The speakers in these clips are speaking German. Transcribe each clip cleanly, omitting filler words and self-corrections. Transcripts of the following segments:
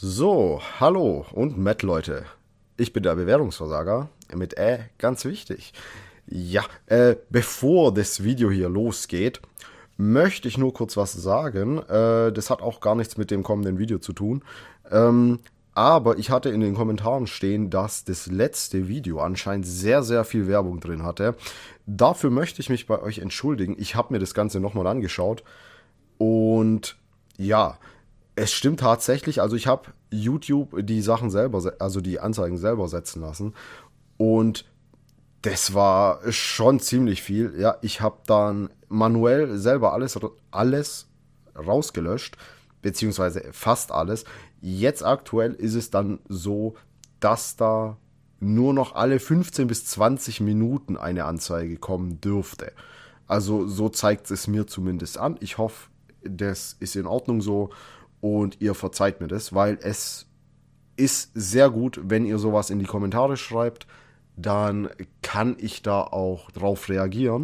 So, hallo und Matt, Leute. Ich bin der Bewertungsversager mit ganz wichtig. Ja, bevor das Video hier losgeht, möchte ich nur kurz was sagen. Das hat auch gar nichts mit dem kommenden Video zu tun. Aber ich hatte in den Kommentaren stehen, dass das letzte Video anscheinend sehr, sehr viel Werbung drin hatte. Dafür möchte ich mich bei euch entschuldigen. Ich habe mir das Ganze nochmal angeschaut. Und ja, es stimmt tatsächlich. Also ich habe YouTube die Sachen selber, also die Anzeigen selber setzen lassen. Und das war schon ziemlich viel. Ja, ich habe dann manuell selber alles rausgelöscht, beziehungsweise fast alles. Jetzt aktuell ist es dann so, dass da nur noch alle 15 bis 20 Minuten eine Anzeige kommen dürfte. Also so zeigt es mir zumindest an. Ich hoffe, das ist in Ordnung so und ihr verzeiht mir das, weil es ist sehr gut, wenn ihr sowas in die Kommentare schreibt, dann kann ich da auch drauf reagieren.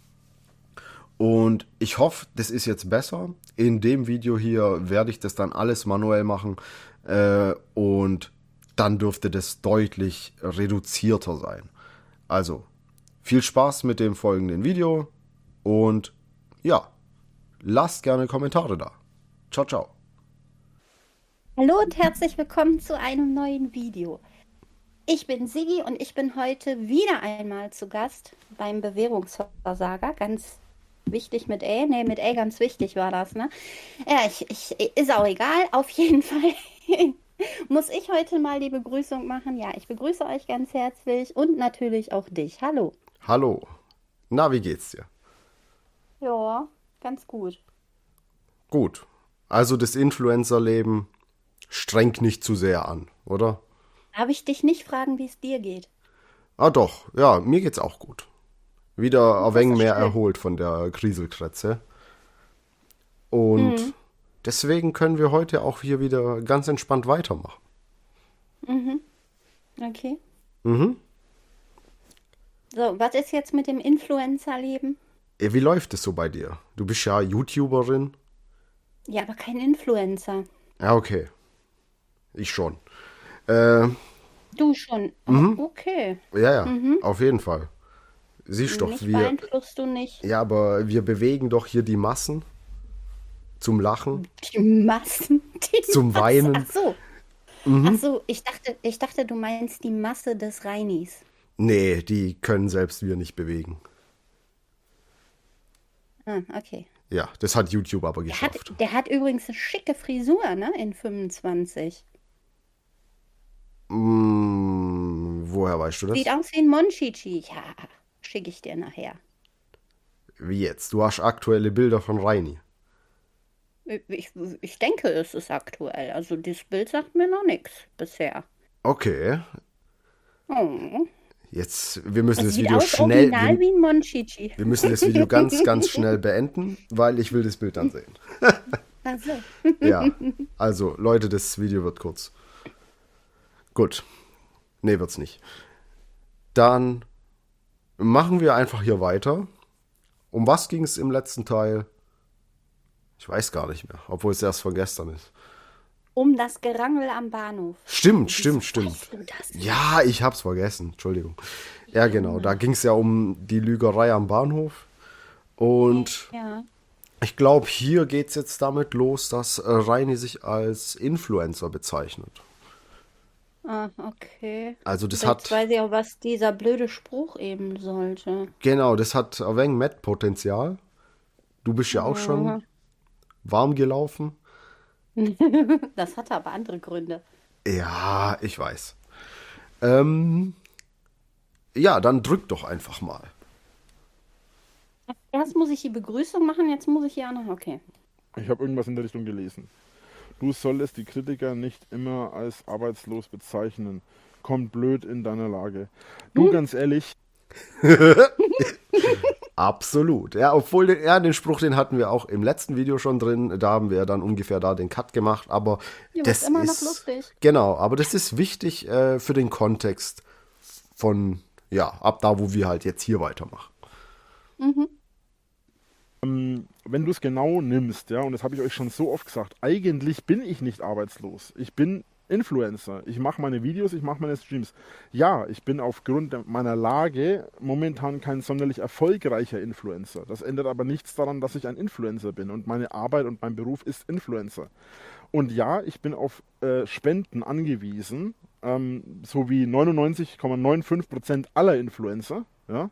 Und ich hoffe, das ist jetzt besser. In dem Video hier werde ich das dann alles manuell machen und dann dürfte das deutlich reduzierter sein. Also, viel Spaß mit dem folgenden Video und ja, lasst gerne Kommentare da. Ciao, ciao. Hallo und herzlich willkommen zu einem neuen Video. Ich bin Sigi und ich bin heute wieder einmal zu Gast beim Bewährungsversager. Ganz wichtig mit A. Nee, mit A ganz wichtig war das, ne? Ja, ist auch egal. Auf jeden Fall muss ich heute mal die Begrüßung machen. Ja, ich begrüße euch ganz herzlich und natürlich auch dich. Hallo. Hallo. Na, wie geht's dir? Ja, ganz gut. Gut. Also das Influencer-Leben strengt nicht zu sehr an, oder? Darf ich dich nicht fragen, wie es dir geht? Ah doch, ja, mir geht's auch gut. Wieder ein Das wenig ist mehr schön. erholt von der Grieselkrätze. Und Mhm. deswegen können wir heute auch hier wieder ganz entspannt weitermachen. Mhm. Okay. Mhm. So, was ist jetzt mit dem Influencer-Leben? Wie läuft es so bei dir? Du bist ja YouTuberin. Ja, aber kein Influencer. Ja, okay. Ich schon. Äh, Du schon. Okay. ja, ja, auf jeden Fall. Siehst doch, Mich beeinflusst du nicht. ja, aber wir bewegen doch hier die Massen zum Lachen, Die Massen, die zum Masse. Ach Weinen. so. Ach so, ich dachte, du meinst die Masse des Reinis. Nee, die können selbst wir nicht bewegen. Ah, okay. Ja, das hat YouTube aber Der hat, geschafft. der hat übrigens eine schicke Frisur, ne? In 25. Woher weißt du Sieht das? aus wie ein Monchichi. Ja, schicke ich dir nachher. Wie jetzt? Du hast aktuelle Bilder von Reini. Ich, ich denke, es ist aktuell. Also, das Bild sagt mir noch nichts bisher. Okay, Oh. jetzt, wir müssen Es das sieht Video aus schnell, original wie ein Monchichi. wir müssen das Video ganz, ganz schnell beenden, weil ich will das Bild dann sehen. Ach so. Ja, also Leute, das Video wird kurz. Gut, nee, wird's nicht. Dann machen wir einfach hier weiter. Um was ging es im letzten Teil? Ich weiß gar nicht mehr, obwohl es erst von gestern ist. Um das Gerangel am Bahnhof. Stimmt, Wieso stimmt, stimmt. weißt du das? Ja, ich hab's vergessen, Entschuldigung. Ja, genau, da ging es ja um die Lügerei am Bahnhof. Und Ja. ich glaube, hier geht's jetzt damit los, dass Reini sich als Influencer bezeichnet. Ah, okay. Also das Jetzt hat, weiß ich auch, was dieser blöde Spruch eben sollte. genau, das hat ein wenig Met-Potenzial. Du bist ja auch schon warm gelaufen. Das hatte aber andere Gründe. Ja, ich weiß. Ähm, ja, dann drück doch einfach mal. Erst muss ich die Begrüßung machen, jetzt muss ich ja noch. Okay. Ich habe irgendwas in der Richtung gelesen. Du solltest die Kritiker nicht immer als arbeitslos bezeichnen. Kommt blöd in deiner Lage. Du, ganz ehrlich, Absolut. Ja, obwohl den Spruch, den hatten wir auch im letzten Video schon drin. Da haben wir dann ungefähr da den Cut gemacht. Aber Ja, das ist immer noch ist lustig. genau. Aber das ist wichtig für den Kontext von ja ab da, wo wir halt jetzt hier weitermachen. Wenn du es genau nimmst, ja, und das habe ich euch schon so oft gesagt, eigentlich bin ich nicht arbeitslos. Ich bin Influencer. Ich mache meine Videos, ich mache meine Streams. Ja, ich bin aufgrund meiner Lage momentan kein sonderlich erfolgreicher Influencer. Das ändert aber nichts daran, dass ich ein Influencer bin und meine Arbeit und mein Beruf ist Influencer. Und ja, ich bin auf Spenden angewiesen, so wie 99,95% aller Influencer. Ja?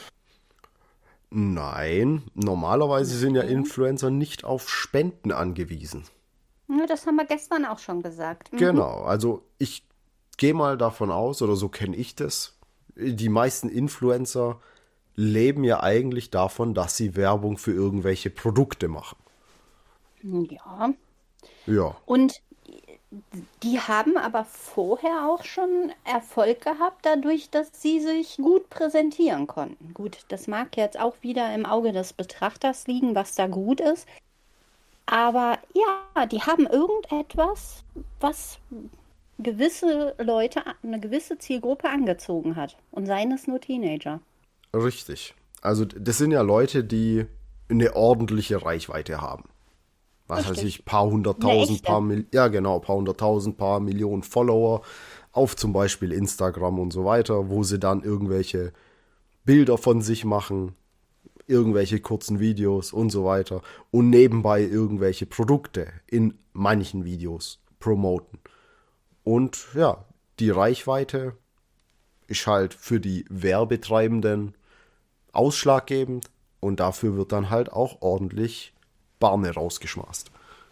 Nein, normalerweise sind ja Influencer nicht auf Spenden angewiesen. Ja, das haben wir gestern auch schon gesagt. Genau, also ich gehe mal davon aus, oder so kenne ich das, die meisten Influencer leben ja eigentlich davon, dass sie Werbung für irgendwelche Produkte machen. Ja. Ja, Und die haben aber vorher auch schon Erfolg gehabt, dadurch, dass sie sich gut präsentieren konnten. Gut, das mag jetzt auch wieder im Auge des Betrachters liegen, was da gut ist. Aber ja, die haben irgendetwas, was gewisse Leute, eine gewisse Zielgruppe angezogen hat. Und seien es nur Teenager. richtig. Also das sind ja Leute, die eine ordentliche Reichweite haben. Was weiß Richtig. ich, paar Eine hunderttausend, echte. ja genau, paar hunderttausend, paar Millionen Follower auf zum Beispiel Instagram und so weiter, wo sie dann irgendwelche Bilder von sich machen, irgendwelche kurzen Videos und so weiter und nebenbei irgendwelche Produkte in manchen Videos promoten. Und ja, die Reichweite ist halt für die Werbetreibenden ausschlaggebend und dafür wird dann halt auch ordentlich Barne rausgeschmast.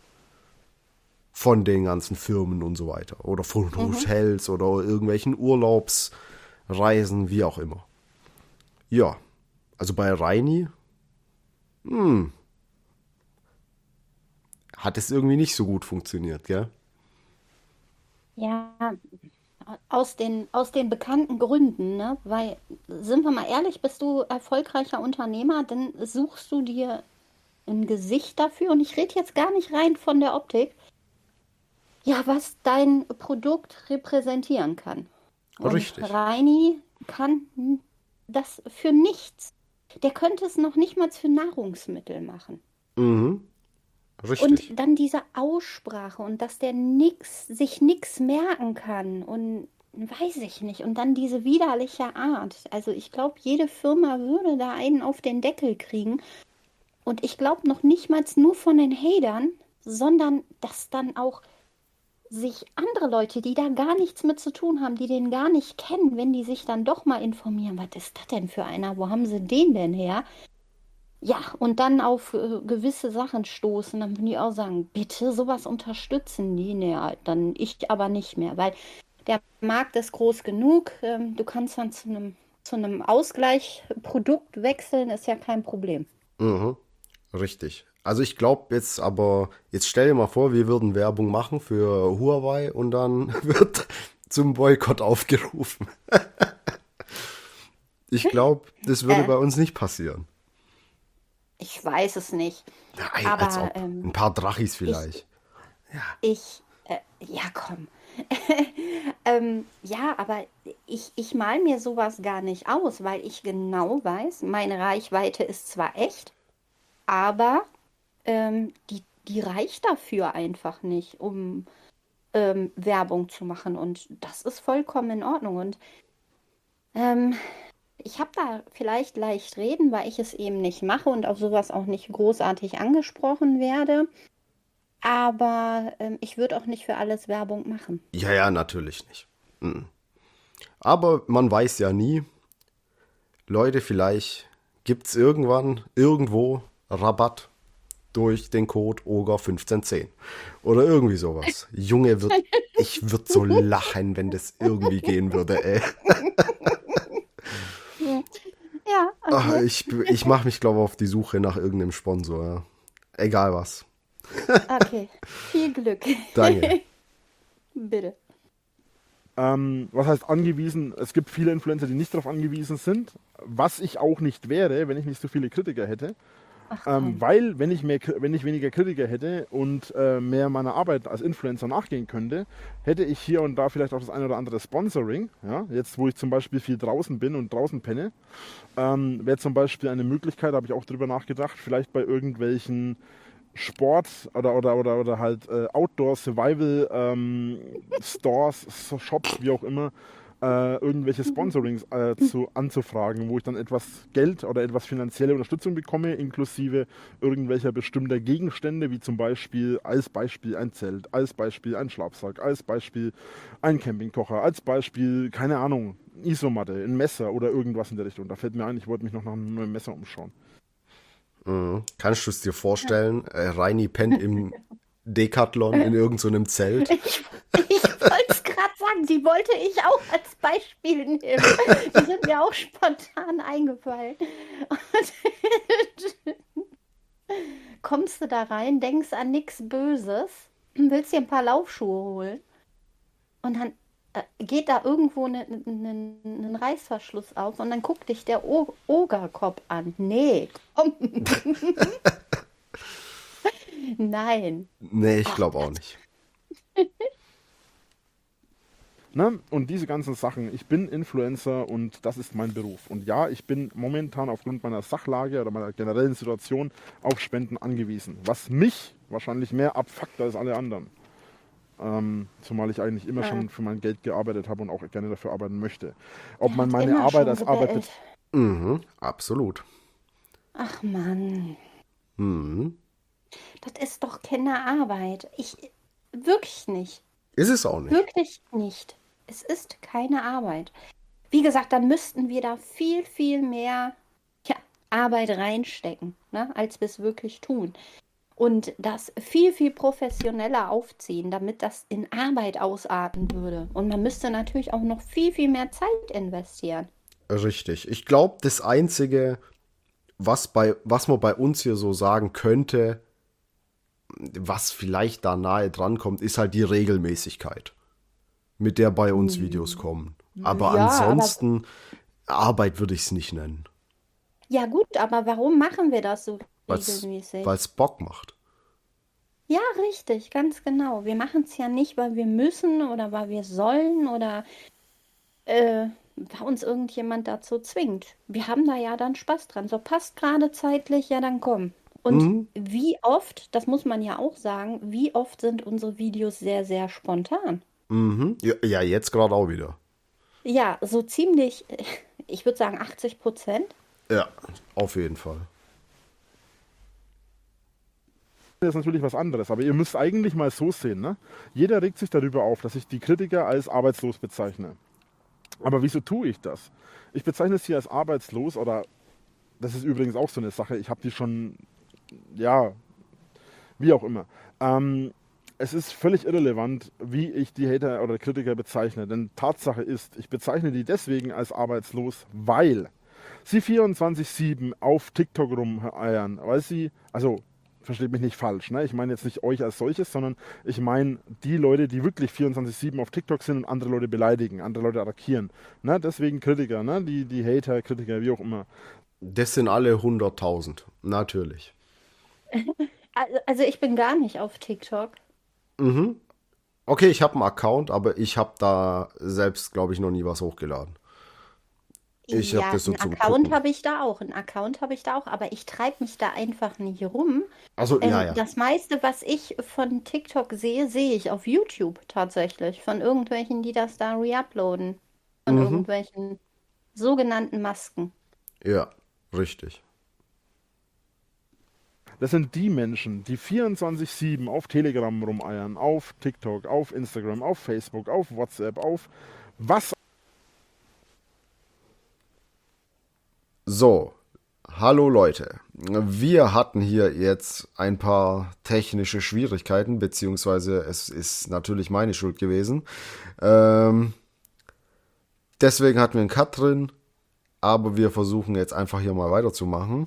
Von den ganzen Firmen und so weiter. Oder von Hotels oder irgendwelchen Urlaubsreisen, wie auch immer. Ja, also bei Reini hat es irgendwie nicht so gut funktioniert, gell? Ja, aus den bekannten Gründen, ne? Weil, sind wir mal ehrlich, bist du erfolgreicher Unternehmer, dann suchst du dir ein Gesicht dafür. Und ich rede jetzt gar nicht rein von der Optik. Ja, was dein Produkt repräsentieren kann. Und Richtig. Reini kann das für nichts. Der könnte es noch nicht mal für Nahrungsmittel machen. Mhm, Und richtig. dann diese Aussprache und dass der sich nix merken kann und weiß ich nicht. Und dann diese widerliche Art. Also ich glaube, jede Firma würde da einen auf den Deckel kriegen. Und ich glaube noch nicht mal nur von den Hatern, sondern dass dann auch sich andere Leute, die da gar nichts mit zu tun haben, die den gar nicht kennen, wenn die sich dann doch mal informieren, was ist das denn für einer? Wo haben sie den denn her? Ja, und dann auf gewisse Sachen stoßen, dann würde ich auch sagen, bitte sowas unterstützen die. Nee, dann ich aber nicht mehr, weil der Markt ist groß genug. Du kannst dann zu einem Ausgleichprodukt wechseln, ist ja kein Problem. Mhm, richtig. Also ich glaube jetzt aber, jetzt stell dir mal vor, wir würden Werbung machen für Huawei und dann wird zum Boykott aufgerufen. Ich glaube, das würde Äh, bei uns nicht passieren. Ich weiß es nicht, Nein, als aber ob. Ein paar Drachis ich, vielleicht. ja, komm. Ja, aber ich mal mir sowas gar nicht aus, weil ich genau weiß, meine Reichweite ist zwar echt, aber die reicht dafür einfach nicht, um Werbung zu machen. Und das ist vollkommen in Ordnung. Und ähm, ich habe da vielleicht leicht reden, weil ich es eben nicht mache und auf sowas auch nicht großartig angesprochen werde. Aber ich würde auch nicht für alles Werbung machen. Ja, ja, natürlich nicht. Mhm. Aber man weiß ja nie. Leute, vielleicht gibt es irgendwann, irgendwo Rabatt durch den Code OGA1510. Oder irgendwie sowas. Junge, ich würde so lachen, wenn das irgendwie gehen würde, ey. Ja, Ach, okay. ich mache mich, glaube ich, auf die Suche nach irgendeinem Sponsor. Ja. Egal was. Okay. Viel Glück. Danke. Bitte. Was heißt angewiesen? Es gibt viele Influencer, die nicht darauf angewiesen sind, was ich auch nicht wäre, wenn ich nicht so viele Kritiker hätte. Ach komm. Weil, wenn ich weniger Kritiker hätte und mehr meiner Arbeit als Influencer nachgehen könnte, hätte ich hier und da vielleicht auch das ein oder andere Sponsoring. Ja? Jetzt, wo ich zum Beispiel viel draußen bin und draußen penne, wäre zum Beispiel eine Möglichkeit, habe ich auch drüber nachgedacht, vielleicht bei irgendwelchen Sport oder halt Outdoor Survival Stores, Shops, wie auch immer, irgendwelche Sponsorings anzufragen, wo ich dann etwas Geld oder etwas finanzielle Unterstützung bekomme, inklusive irgendwelcher bestimmter Gegenstände, wie zum Beispiel als Beispiel ein Zelt, als Beispiel ein Schlafsack, als Beispiel ein Campingkocher, als Beispiel, keine Ahnung, Isomatte, ein Messer oder irgendwas in der Richtung. Da fällt mir ein, ich wollte mich noch nach einem neuen Messer umschauen. Kannst du es dir vorstellen? Reini pennt im Decathlon in irgendeinem Zelt. Ich wollte es gerade sagen, die wollte ich auch als Beispiel nehmen. Die sind mir auch spontan eingefallen. Und kommst du da rein, denkst an nichts Böses, willst dir ein paar Laufschuhe holen und dann geht da irgendwo ein Reißverschluss auf und dann guckt dich der Ogerkopf an. Nee, komm. Nein. Nee, ich glaube auch nicht. Ne? Und diese ganzen Sachen, ich bin Influencer und das ist mein Beruf. Und ja, ich bin momentan aufgrund meiner Sachlage oder meiner generellen Situation auf Spenden angewiesen, was mich wahrscheinlich mehr abfuckt als alle anderen. Zumal ich eigentlich immer schon für mein Geld gearbeitet habe und auch gerne dafür arbeiten möchte. Ob man meine immer Arbeit schon als Arbeit... gebellt. Absolut. Ach Mann, Mhm. das ist doch keine Arbeit. Wirklich nicht. Ist es auch nicht. Wirklich nicht. Es ist keine Arbeit. Wie gesagt, dann müssten wir da viel, viel mehr Arbeit reinstecken, ne, als wir es wirklich tun. Und das viel, viel professioneller aufziehen, damit das in Arbeit ausarten würde. Und man müsste natürlich auch noch viel, viel mehr Zeit investieren. Richtig. Ich glaube, das Einzige, was man bei uns hier so sagen könnte, was vielleicht da nahe dran kommt, ist halt die Regelmäßigkeit, mit der bei uns Videos kommen. Aber Ja, ansonsten, Arbeit würde ich es nicht nennen, Ja gut, aber warum machen wir das so weil regelmäßig? es Bock macht. Ja, richtig, ganz genau. Wir machen es ja nicht, weil wir müssen oder weil wir sollen oder weil uns irgendjemand dazu zwingt. Wir haben da ja dann Spaß dran. So passt gerade zeitlich, ja dann komm. Und wie oft, das muss man ja auch sagen, wie oft sind unsere Videos sehr, sehr spontan? Mhm. Ja, ja, jetzt gerade auch wieder. Ja, so ziemlich, ich würde sagen 80%. Ja, auf jeden Fall. Das ist natürlich was anderes, aber ihr müsst eigentlich mal so sehen, ne? Jeder regt sich darüber auf, dass ich die Kritiker als arbeitslos bezeichne. Aber wieso tue ich das? Ich bezeichne es hier als arbeitslos oder das ist übrigens auch so eine Sache, ich habe die schon, ja, wie auch immer. Es ist völlig irrelevant, wie ich die Hater oder Kritiker bezeichne, denn Tatsache ist, ich bezeichne die deswegen als arbeitslos, weil sie 24/7 auf TikTok rumeiern, weil sie, also versteht mich nicht falsch, ne? Ich meine jetzt nicht euch als solches, sondern ich meine die Leute, die wirklich 24/7 auf TikTok sind und andere Leute beleidigen, andere Leute attackieren. Ne? Deswegen Kritiker, ne? Die Hater, Kritiker, wie auch immer. Das sind alle 100.000, natürlich. Also ich bin gar nicht auf TikTok. Okay, ich habe einen Account, aber ich habe da selbst, glaube ich, noch nie was hochgeladen. Ich habe Ja, das so einen zum Account Gucken. habe ich da auch. Einen Account habe ich da auch, aber ich treibe mich da einfach nicht rum. Also, ja, ja. Das meiste, was ich von TikTok sehe, sehe ich auf YouTube tatsächlich. Von irgendwelchen, die das da reuploaden. Von irgendwelchen sogenannten Masken. Ja, richtig. Das sind die Menschen, die 24/7 auf Telegram rumeiern, auf TikTok, auf Instagram, auf Facebook, auf WhatsApp, auf was. So, hallo Leute. Wir hatten hier jetzt ein paar technische Schwierigkeiten, beziehungsweise es ist natürlich meine Schuld gewesen. Deswegen hatten wir einen Cut drin, aber wir versuchen jetzt einfach hier mal weiterzumachen.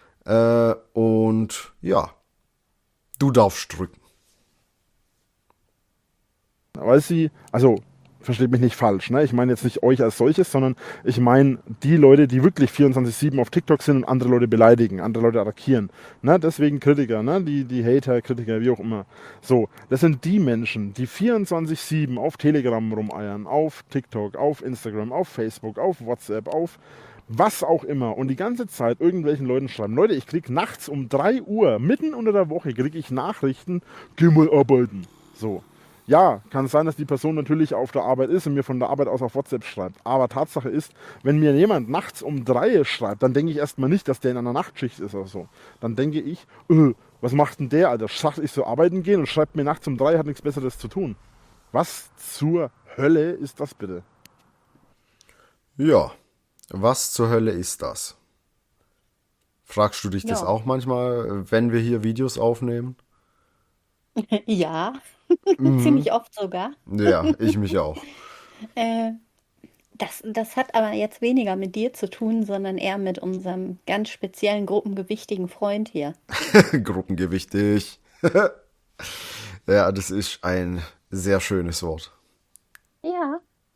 Und ja, du darfst drücken. Weil sie, also versteht mich nicht falsch, ne? Ich meine jetzt nicht euch als solches, sondern ich meine die Leute, die wirklich 24/7 auf TikTok sind und andere Leute beleidigen, andere Leute attackieren. Ne? Deswegen Kritiker, ne? Die Hater, Kritiker, wie auch immer. So, das sind die Menschen, die 24/7 auf Telegram rumeiern, auf TikTok, auf Instagram, auf Facebook, auf WhatsApp, auf was auch immer und die ganze Zeit irgendwelchen Leuten schreiben. Leute, ich krieg nachts um 3 Uhr, mitten unter der Woche, kriege ich Nachrichten, geh mal arbeiten. So. Ja, kann sein, dass die Person natürlich auf der Arbeit ist und mir von der Arbeit aus auf WhatsApp schreibt. Aber Tatsache ist, wenn mir jemand nachts um 3 schreibt, dann denke ich erstmal nicht, dass der in einer Nachtschicht ist oder so. Dann denke ich, was macht denn der, Alter? Sagt, ich soll arbeiten gehen und schreibt mir nachts um 3, hat nichts Besseres zu tun. Was zur Hölle ist das bitte? Ja, was zur Hölle ist das? Fragst du dich das Ja. auch manchmal, wenn wir hier Videos aufnehmen? Ja, Mhm. ziemlich oft sogar. Ja, ich mich auch. Äh, das hat aber jetzt weniger mit dir zu tun, sondern eher mit unserem ganz speziellen gruppengewichtigen Freund hier. Gruppengewichtig. Ja, das ist ein sehr schönes Wort. Ja.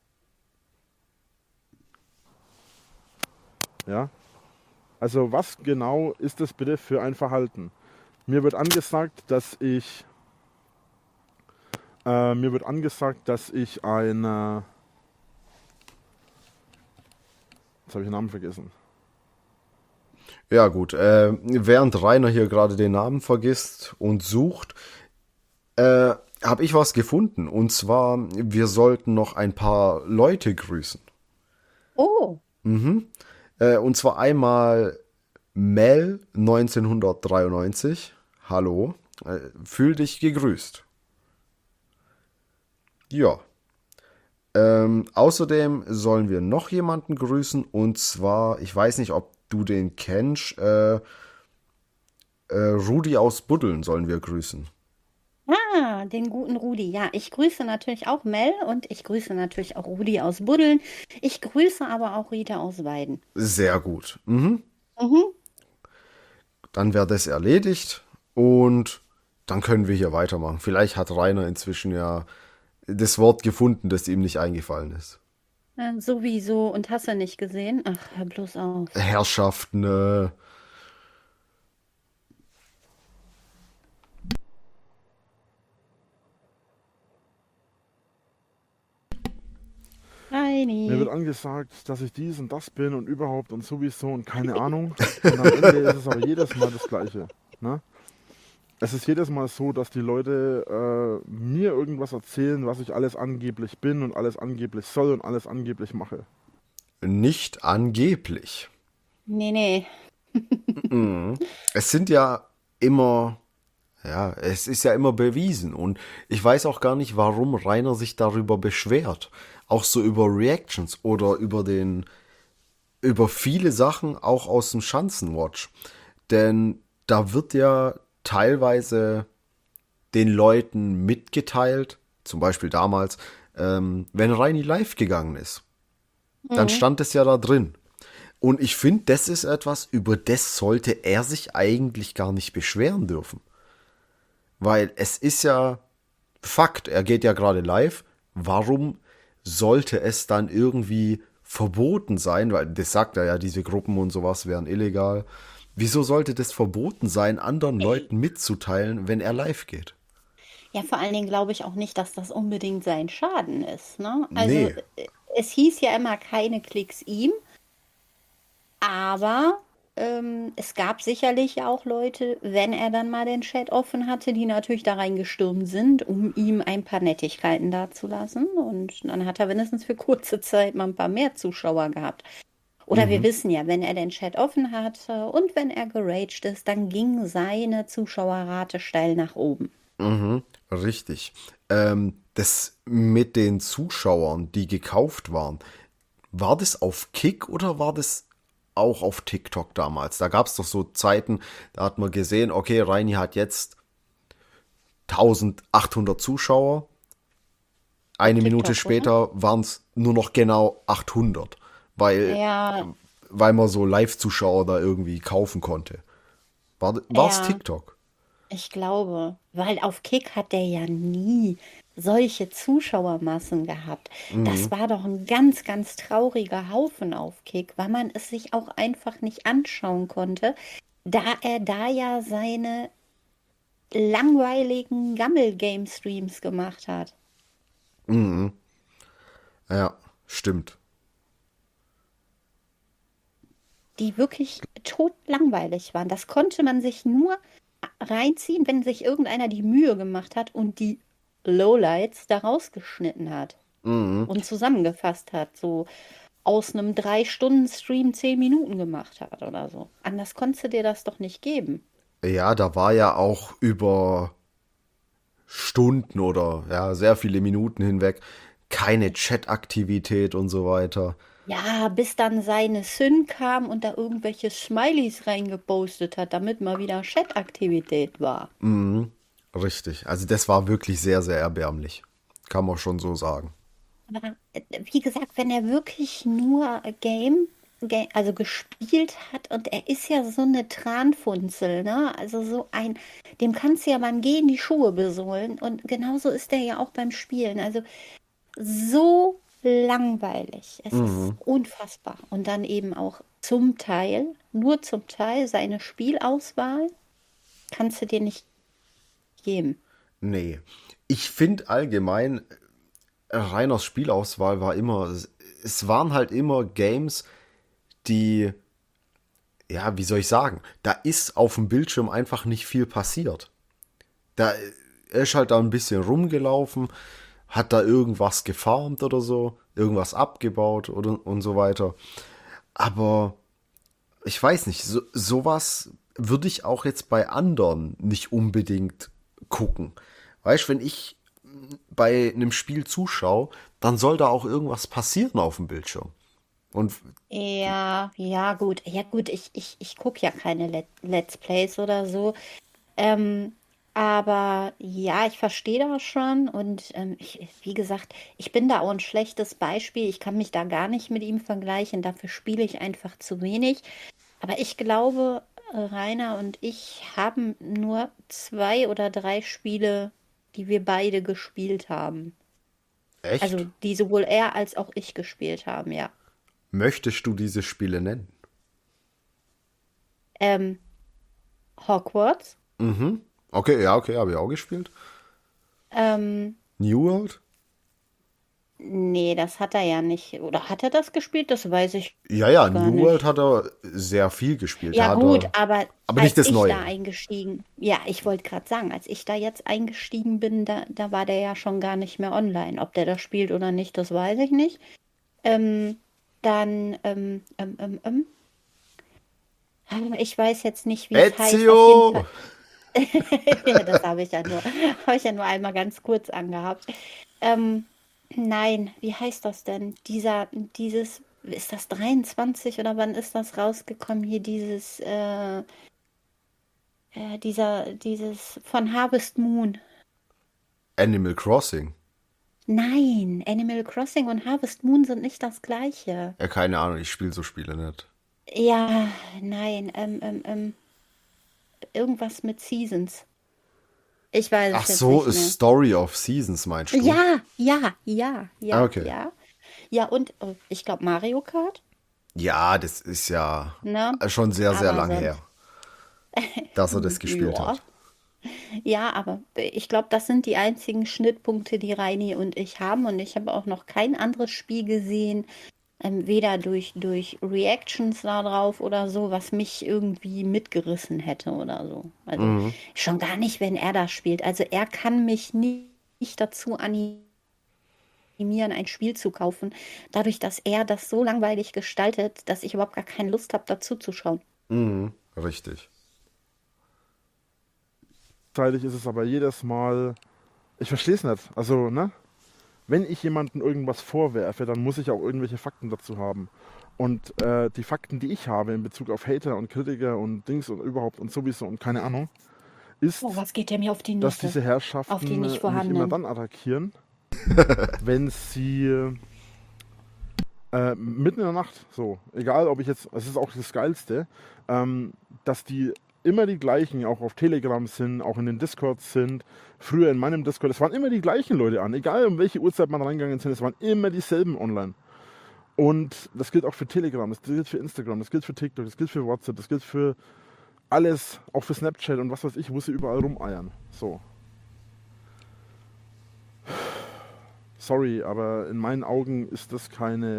Ja? Also was genau ist das bitte für ein Verhalten? Mir wird angesagt, dass ich eine. Jetzt habe ich den Namen vergessen. Ja, gut. Während Rainer hier gerade den Namen vergisst und sucht, habe ich was gefunden. Und zwar, wir sollten noch ein paar Leute grüßen. Oh, Und zwar einmal Mel 1993. Hallo. Fühl dich gegrüßt. Ja. Außerdem sollen wir noch jemanden grüßen. Und zwar, ich weiß nicht, ob du den kennst. Rudi aus Buddeln sollen wir grüßen. den guten Rudi. Ja, ich grüße natürlich auch Mel und ich grüße natürlich auch Rudi aus Buddeln. Ich grüße aber auch Rita aus Weiden. Sehr gut. Mhm. Dann wäre das erledigt und dann können wir hier weitermachen. Vielleicht hat Rainer inzwischen ja das Wort gefunden, das ihm nicht eingefallen ist. Sowieso. Und hast du nicht gesehen? Ach, hör bloß auf. Herrschaften, Mir wird Heini. angesagt, dass ich dies und das bin und überhaupt und sowieso und keine Ahnung. Und am Ende ist es aber jedes Mal das Gleiche. Ne? Es ist jedes Mal so, dass die Leute mir irgendwas erzählen, was ich alles angeblich bin und alles angeblich soll und alles angeblich mache. nicht angeblich. Nee, nee. Es sind ja immer, ja, es ist ja immer bewiesen und ich weiß auch gar nicht, warum Rainer sich darüber beschwert. Auch so über Reactions oder über viele Sachen auch aus dem Schanzenwatch. Denn da wird ja teilweise den Leuten mitgeteilt, zum Beispiel damals, wenn Reini live gegangen ist, dann Mhm. stand es ja da drin. Und ich finde, das ist etwas, über das sollte er sich eigentlich gar nicht beschweren dürfen. Weil es ist ja Fakt, er geht ja gerade live. Warum sollte es dann irgendwie verboten sein? Weil das sagt er ja, diese Gruppen und sowas wären illegal. Wieso sollte das verboten sein, anderen Leuten mitzuteilen, wenn er live geht? Ja, vor allen Dingen glaube ich auch nicht, dass das unbedingt sein Schaden ist, ne? Also Nee. es hieß ja immer keine Klicks ihm, aber es gab sicherlich auch Leute, wenn er dann mal den Chat offen hatte, die natürlich da reingestürmt sind, um ihm ein paar Nettigkeiten dazulassen. Und dann hat er wenigstens für kurze Zeit mal ein paar mehr Zuschauer gehabt. Oder wir wissen ja, wenn er den Chat offen hatte und wenn er geraged ist, dann ging seine Zuschauerrate steil nach oben. Richtig. Das mit den Zuschauern, die gekauft waren, war das auf Kick oder war das auch auf TikTok damals? Da gab es doch so Zeiten, da hat man gesehen, okay, Reini hat jetzt 1800 Zuschauer. Eine Minute TikTok, oder? später waren es nur noch genau 800, weil, Ja, weil man so Live-Zuschauer da irgendwie kaufen konnte. War es ja. TikTok? Ich glaube, weil auf Kick hat der ja nie solche Zuschauermassen gehabt. Das Mhm. war doch ein ganz, ganz trauriger Haufen auf Kick, weil man es sich auch einfach nicht anschauen konnte, da er da ja seine langweiligen Gammel-Game-Streams gemacht hat, Mhm. Ja, stimmt. die wirklich totlangweilig waren. Das konnte man sich nur reinziehen, wenn sich irgendeiner die Mühe gemacht hat und die Lowlights da rausgeschnitten hat Mhm. und zusammengefasst hat, so aus einem 3-Stunden-Stream 10 Minuten gemacht hat oder so. Anders konntest du dir das doch nicht geben. Ja, da war ja auch über Stunden oder ja, sehr viele Minuten hinweg keine Chat-Aktivität und so weiter. Ja, bis dann seine Syn kam und da irgendwelche Smileys reingepostet hat, damit mal wieder Chat-Aktivität war. Mhm. Richtig. Also das war wirklich sehr, sehr erbärmlich. Kann man schon so sagen. Aber wie gesagt, wenn er wirklich nur also gespielt hat und er ist ja so eine Tranfunzel, ne? Also so ein, dem kannst du ja beim Gehen die Schuhe besohlen und genauso ist er ja auch beim Spielen. Also so langweilig. Es ist Mhm. unfassbar. Und dann eben auch zum Teil, nur zum Teil, seine Spielauswahl kannst du dir nicht geben. Nee. Ich finde allgemein, Rainers Spielauswahl war immer, es waren halt immer Games, die, ja, wie soll ich sagen, da ist auf dem Bildschirm einfach nicht viel passiert. Da er ist halt da ein bisschen rumgelaufen, hat da irgendwas gefarmt oder so, irgendwas abgebaut oder und so weiter. Aber ich weiß nicht, sowas würde ich auch jetzt bei anderen nicht unbedingt gucken. Weißt du, wenn ich bei einem Spiel zuschaue, dann soll da auch irgendwas passieren auf dem Bildschirm. Und Ja, ja, gut. Ja, gut, ich gucke ja keine Let's Plays oder so. Ähm, aber ja, ich verstehe das schon. Und wie gesagt, ich bin da auch ein schlechtes Beispiel. Ich kann mich da gar nicht mit ihm vergleichen. Dafür spiele ich einfach zu wenig. Aber ich glaube, Rainer und ich haben nur 2 oder 3 Spiele, die wir beide gespielt haben. Also echt? die sowohl er als auch ich gespielt haben, ja. Möchtest du diese Spiele nennen? Ähm, Hogwarts. Mhm. Okay, ja, okay, habe ich auch gespielt. Ähm, New World? nee, das hat er ja nicht. Oder hat er das gespielt? Das weiß ich Ja, ja, gar New World nicht. hat er sehr viel gespielt. Da Ja hat gut, er, aber aber nicht als das ich da Neue. eingestiegen, ja, ich wollte gerade sagen, als ich da jetzt eingestiegen bin, da war der ja schon gar nicht mehr online. Ob der das spielt oder nicht, das weiß ich nicht. Ähm, dann, ich weiß jetzt nicht, wie es heißt. Auf jeden Ezio! Fall. Ja, das habe ich ja nur einmal ganz kurz angehabt. Ähm, nein, wie heißt das denn? Ist das 23 oder wann ist das rausgekommen? Hier dieses von Harvest Moon. Animal Crossing. Nein, Animal Crossing und Harvest Moon sind nicht das gleiche. Ja, keine Ahnung, ich spiele so Spiele nicht. Ja, nein, irgendwas mit Seasons. Ich weiß Ach es jetzt so, nicht A mehr. Story of Seasons meinst du? Ja, ja, ja, Ah, ja, okay. ja. Ja, und ich glaube Mario Kart, Ja, das ist ja ne? schon sehr, sehr Aber lange her, sonst, dass er das gespielt ja. hat. Ja, aber ich glaube, das sind die einzigen Schnittpunkte, die Reini und ich haben. Und ich habe auch noch kein anderes Spiel gesehen, weder durch Reactions da drauf oder so, was mich irgendwie mitgerissen hätte oder so. Also Mhm. schon gar nicht, wenn er das spielt. Also er kann mich nicht dazu animieren, ein Spiel zu kaufen, dadurch, dass er das so langweilig gestaltet, dass ich überhaupt gar keine Lust habe, dazu zu schauen. Mhm. Richtig. Gleichzeitig ist es aber jedes Mal, ich verstehe es nicht. Also, ne? Wenn ich jemandem irgendwas vorwerfe, dann muss ich auch irgendwelche Fakten dazu haben. Und die Fakten, die ich habe in Bezug auf Hater und Kritiker und Dings und überhaupt und sowieso und keine Ahnung, Oh, ist, was geht der mir auf die dass Nüsse? diese Auf die Herrschaften nicht mich immer vorhandenen. dann attackieren, wenn sie mitten in der Nacht, so, egal ob ich jetzt, es ist auch das Geilste, dass die immer die gleichen, auch auf Telegram sind, auch in den Discords sind. Früher in meinem Discord, es waren immer die gleichen Leute an, egal um welche Uhrzeit man reingegangen sind, es waren immer dieselben online. Und das gilt auch für Telegram, das gilt für Instagram, das gilt für TikTok, das gilt für WhatsApp, das gilt für alles, auch für Snapchat und was weiß ich, wo sie überall rumeiern. So. Sorry, aber in meinen Augen ist das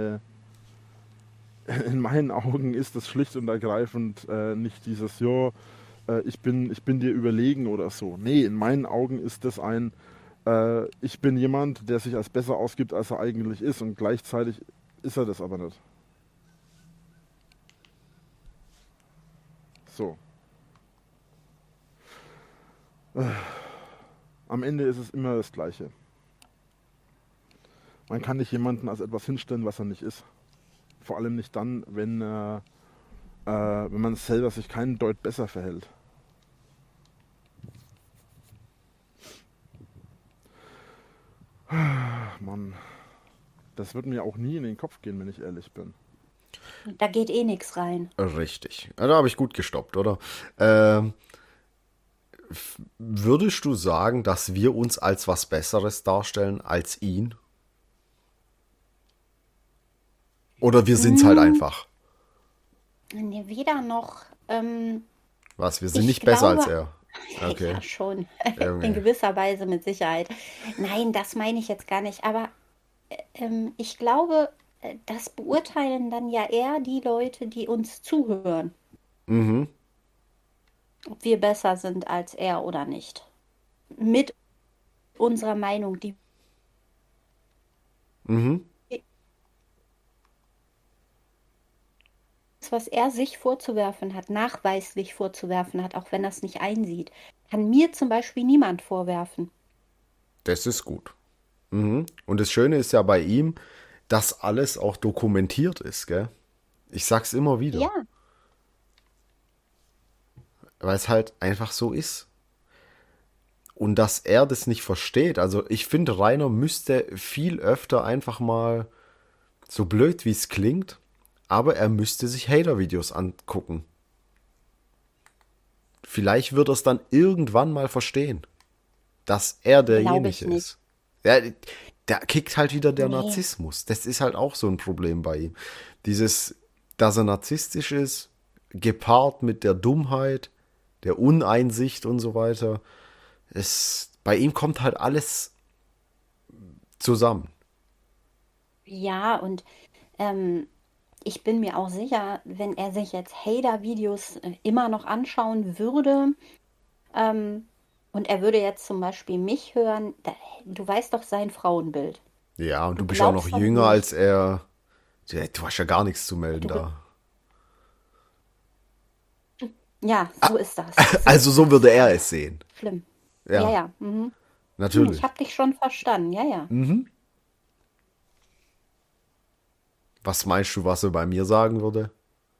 in meinen Augen ist das schlicht und ergreifend nicht dieses, ich bin dir überlegen oder so. Nee, in meinen Augen ist das ich bin jemand, der sich als besser ausgibt, als er eigentlich ist und gleichzeitig ist er das aber nicht. So. Am Ende ist es immer das Gleiche. Man kann nicht jemanden als etwas hinstellen, was er nicht ist. Vor allem nicht dann, wenn man selber sich keinen Deut besser verhält. Mann, das wird mir auch nie in den Kopf gehen, wenn ich ehrlich bin. Da geht eh nichts rein. Richtig. Ja, da habe ich gut gestoppt, oder? Würdest du sagen, dass wir uns als was Besseres darstellen als ihn? Oder wir sind's halt einfach? Nee, weder noch. Was, wir sind Ich nicht besser als glaube, er? Okay. ja schon, Irgendwie. in gewisser Weise mit Sicherheit. Nein, das meine ich jetzt gar nicht. Aber ich glaube, das beurteilen dann ja eher die Leute, die uns zuhören, Mhm. ob wir besser sind als er oder nicht. Mit unserer Meinung, die Mhm. was er sich vorzuwerfen hat, nachweislich vorzuwerfen hat, auch wenn er es nicht einsieht, kann mir zum Beispiel niemand vorwerfen. Das ist gut. Mhm. Und das Schöne ist ja bei ihm, dass alles auch dokumentiert ist, gell? Ich sag's immer wieder, Ja, weil es halt einfach so ist. Und dass er das nicht versteht. Also ich finde, Rainer müsste viel öfter einfach mal, so blöd wie es klingt, aber er müsste sich Hater-Videos angucken. Vielleicht wird er es dann irgendwann mal verstehen, dass er glaube ich derjenige nicht. ist. Ja, da kickt halt wieder der Nee. Narzissmus. Das ist halt auch so ein Problem bei ihm. Dieses, dass er narzisstisch ist, gepaart mit der Dummheit, der Uneinsicht und so weiter. Bei ihm kommt halt alles zusammen. Ja, und ähm, ich bin mir auch sicher, wenn er sich jetzt Hater-Videos immer noch anschauen würde, ähm, und er würde jetzt zum Beispiel mich hören, du weißt doch sein Frauenbild. Ja, und Du du bist auch noch glaubst doch jünger als nicht, er. Ja, du hast ja gar nichts zu melden du, da. ja, so ist das. So Also ist so würde das. er es sehen. Schlimm. Ja, Ja, ja. Mhm. Ich natürlich. habe dich schon verstanden. Ja, ja. Mhm. Was meinst du, was er bei mir sagen würde?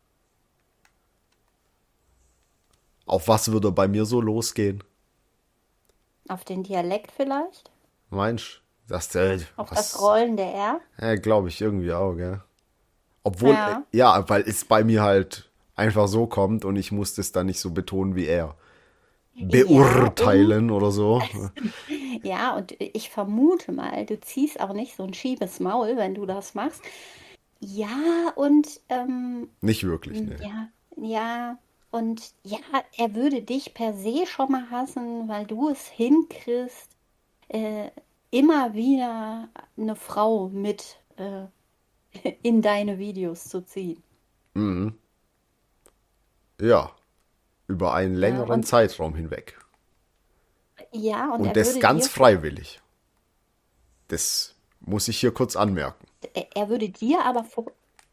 Auf was würde bei mir so losgehen? Auf den Dialekt vielleicht? Meinst du? Auf das Was? rollende R? Ja, glaube ich irgendwie auch, gell? Obwohl, Ja. ja, weil es bei mir halt einfach so kommt und ich muss das dann nicht so betonen wie er. Ja, und Beurteilen oder so. ja, und ich vermute mal, du ziehst auch nicht so ein schiefes Maul, wenn du das machst. Ja, und Nicht wirklich, ne. ja, ja, und ja, er würde dich per se schon mal hassen, weil du es hinkriegst, äh, immer wieder eine Frau mit in deine Videos zu ziehen. Mhm. Ja, über einen Ja, längeren Zeitraum hinweg. und Und er das würde ganz freiwillig. Das muss ich hier kurz anmerken. er würde dir aber vor.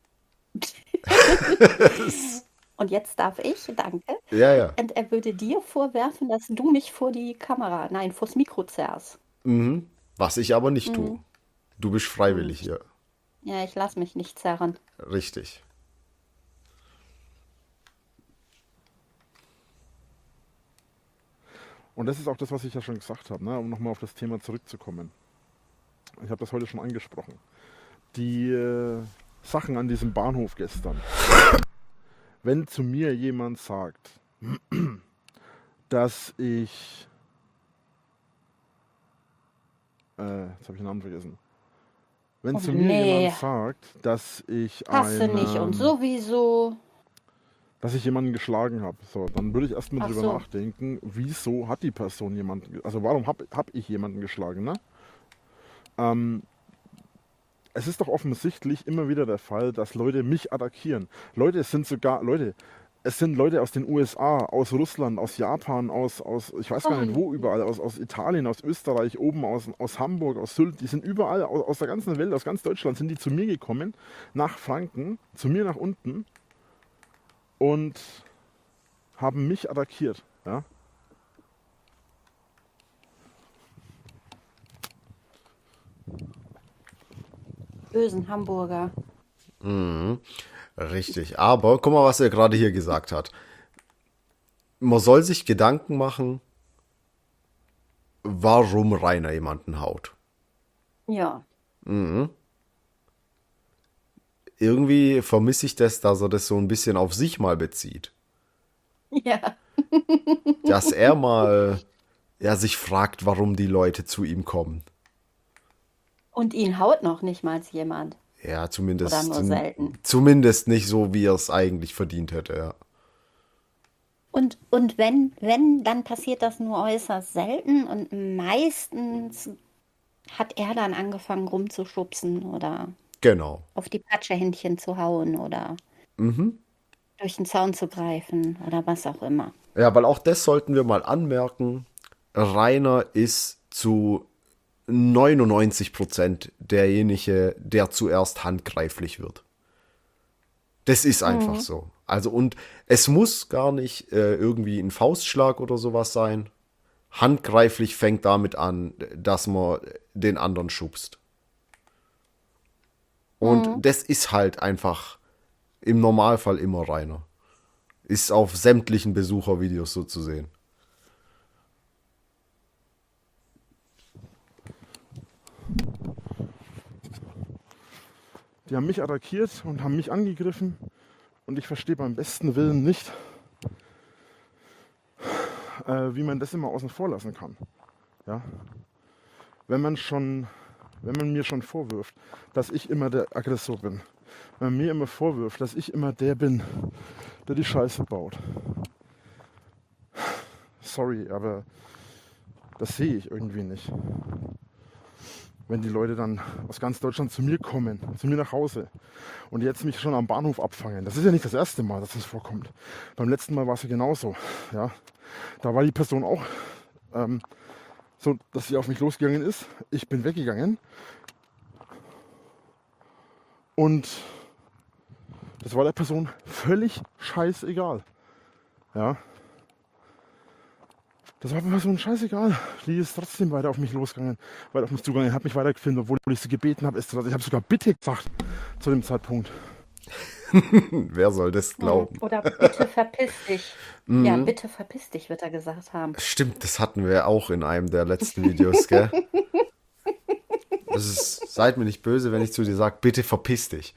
Und jetzt darf ich, danke. Ja, ja. Und er würde dir vorwerfen, dass du mich vor die Kamera, nein, vors Mikro zerrst. Mhm. Was ich aber nicht tue. Mhm. Du bist Mhm. freiwillig hier. Ja, ich lasse mich nicht zerren. Richtig. Und das ist auch das, was ich ja schon gesagt habe, ne? Um nochmal auf das Thema zurückzukommen. Ich habe das heute schon angesprochen. Die Sachen an diesem Bahnhof gestern. Wenn zu mir jemand sagt, dass ich... jetzt habe ich den Namen vergessen. Wenn Oh zu mir nee, jemand sagt, dass ich hast du nicht und sowieso. dass ich jemanden geschlagen habe, so, dann würde ich erstmal Ach drüber so. nachdenken, wieso hat die Person jemanden, also warum hab ich jemanden geschlagen, ne? Es ist doch offensichtlich immer wieder der Fall, dass Leute mich attackieren. Es sind Leute aus den USA, aus Russland, aus Japan, ich weiß gar Oh nicht wo je. überall, aus Italien, aus Österreich, oben aus Hamburg, aus Sylt, die sind überall, aus der ganzen Welt, aus ganz Deutschland sind die zu mir gekommen, nach Franken, zu mir nach unten und haben mich attackiert. Ja? Bösen Hamburger. Richtig. Aber guck mal, was er gerade hier gesagt hat. Man soll sich Gedanken machen, warum Rainer jemanden haut. Ja. Irgendwie vermisse ich das, dass er das so ein bisschen auf sich mal bezieht. Ja. Dass er mal sich fragt, warum die Leute zu ihm kommen. Und ihn haut noch nicht mal jemand. Ja, Oder zumindest, nur selten. zumindest nicht so, wie er es eigentlich verdient hätte, ja. Und wenn, dann passiert das nur äußerst selten und meistens hat er dann angefangen rumzuschubsen oder Genau. auf die Patschehändchen zu hauen oder durch den Zaun zu greifen oder was auch immer. Ja, weil auch das sollten wir mal anmerken. Rainer ist zu 99% derjenige, der zuerst handgreiflich wird. Das ist einfach so. Also und es muss gar nicht irgendwie ein Faustschlag oder sowas sein. Handgreiflich fängt damit an, dass man den anderen schubst. Und das ist halt einfach im Normalfall immer Rainer. Ist auf sämtlichen Besuchervideos so zu sehen. Die haben mich attackiert und haben mich angegriffen und ich verstehe beim besten Willen nicht, wie man das immer außen vor lassen kann. Ja? Wenn man mir schon vorwirft, dass ich immer der Aggressor bin, wenn man mir immer vorwirft, dass ich immer der bin, der die Scheiße baut. Sorry, aber das sehe ich irgendwie nicht. Wenn die Leute dann aus ganz Deutschland zu mir kommen, zu mir nach Hause und jetzt mich schon am Bahnhof abfangen. Das ist ja nicht das erste Mal, dass das vorkommt. Beim letzten Mal war es ja genauso. Ja? Da war die Person auch so, dass sie auf mich losgegangen ist. Ich bin weggegangen und das war der Person völlig scheißegal. Ja? Das war der Person scheißegal. Die ist trotzdem weiter auf mich losgegangen, weiter auf mich zugegangen, hat mich weitergefilmt, obwohl ich sie gebeten habe. Ich habe sogar bitte gesagt zu dem Zeitpunkt. Wer soll das glauben? Oder bitte verpiss dich. Ja, bitte verpiss dich, wird er gesagt haben. Stimmt, das hatten wir auch in einem der letzten Videos, gell? Seid mir nicht böse, wenn ich zu dir sage, bitte verpiss dich.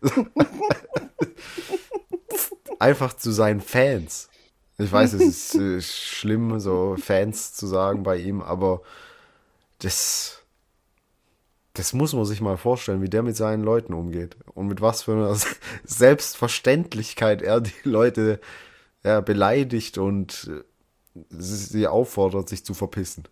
Einfach zu seinen Fans. Ich weiß, es ist schlimm, so Fans zu sagen bei ihm, aber das muss man sich mal vorstellen, wie der mit seinen Leuten umgeht. Und mit was für einer Selbstverständlichkeit er die Leute beleidigt und sie auffordert, sich zu verpissen.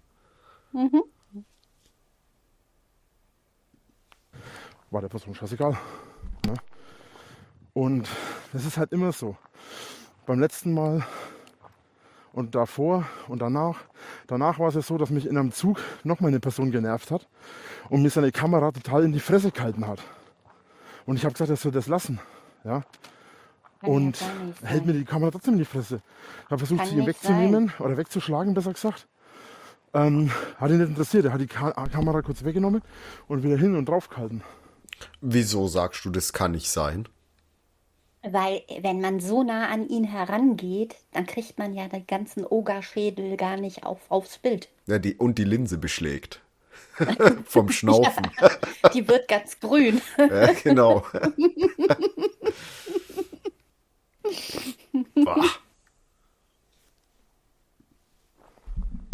War der Person scheißegal. Ne? Und das ist halt immer so. Beim letzten Mal und davor und danach war es ja so, dass mich in einem Zug nochmal eine Person genervt hat und mir seine Kamera total in die Fresse gehalten hat. Und ich habe gesagt, er soll das lassen. Ja? Und Kann ja gar nicht hält sein. mir die Kamera trotzdem in die Fresse. Ich habe versucht, Kann sie ihm nicht wegzunehmen oder wegzuschlagen, besser gesagt. Hat ihn nicht interessiert. Er hat die Kamera kurz weggenommen und wieder hin und drauf gehalten. Wieso sagst du, das kann nicht sein? Weil, wenn man so nah an ihn herangeht, dann kriegt man ja den ganzen Ogerschädel gar nicht aufs Bild. Ja, und die Linse beschlägt. Vom Schnaufen. Die wird ganz grün. Ja, genau. Boah.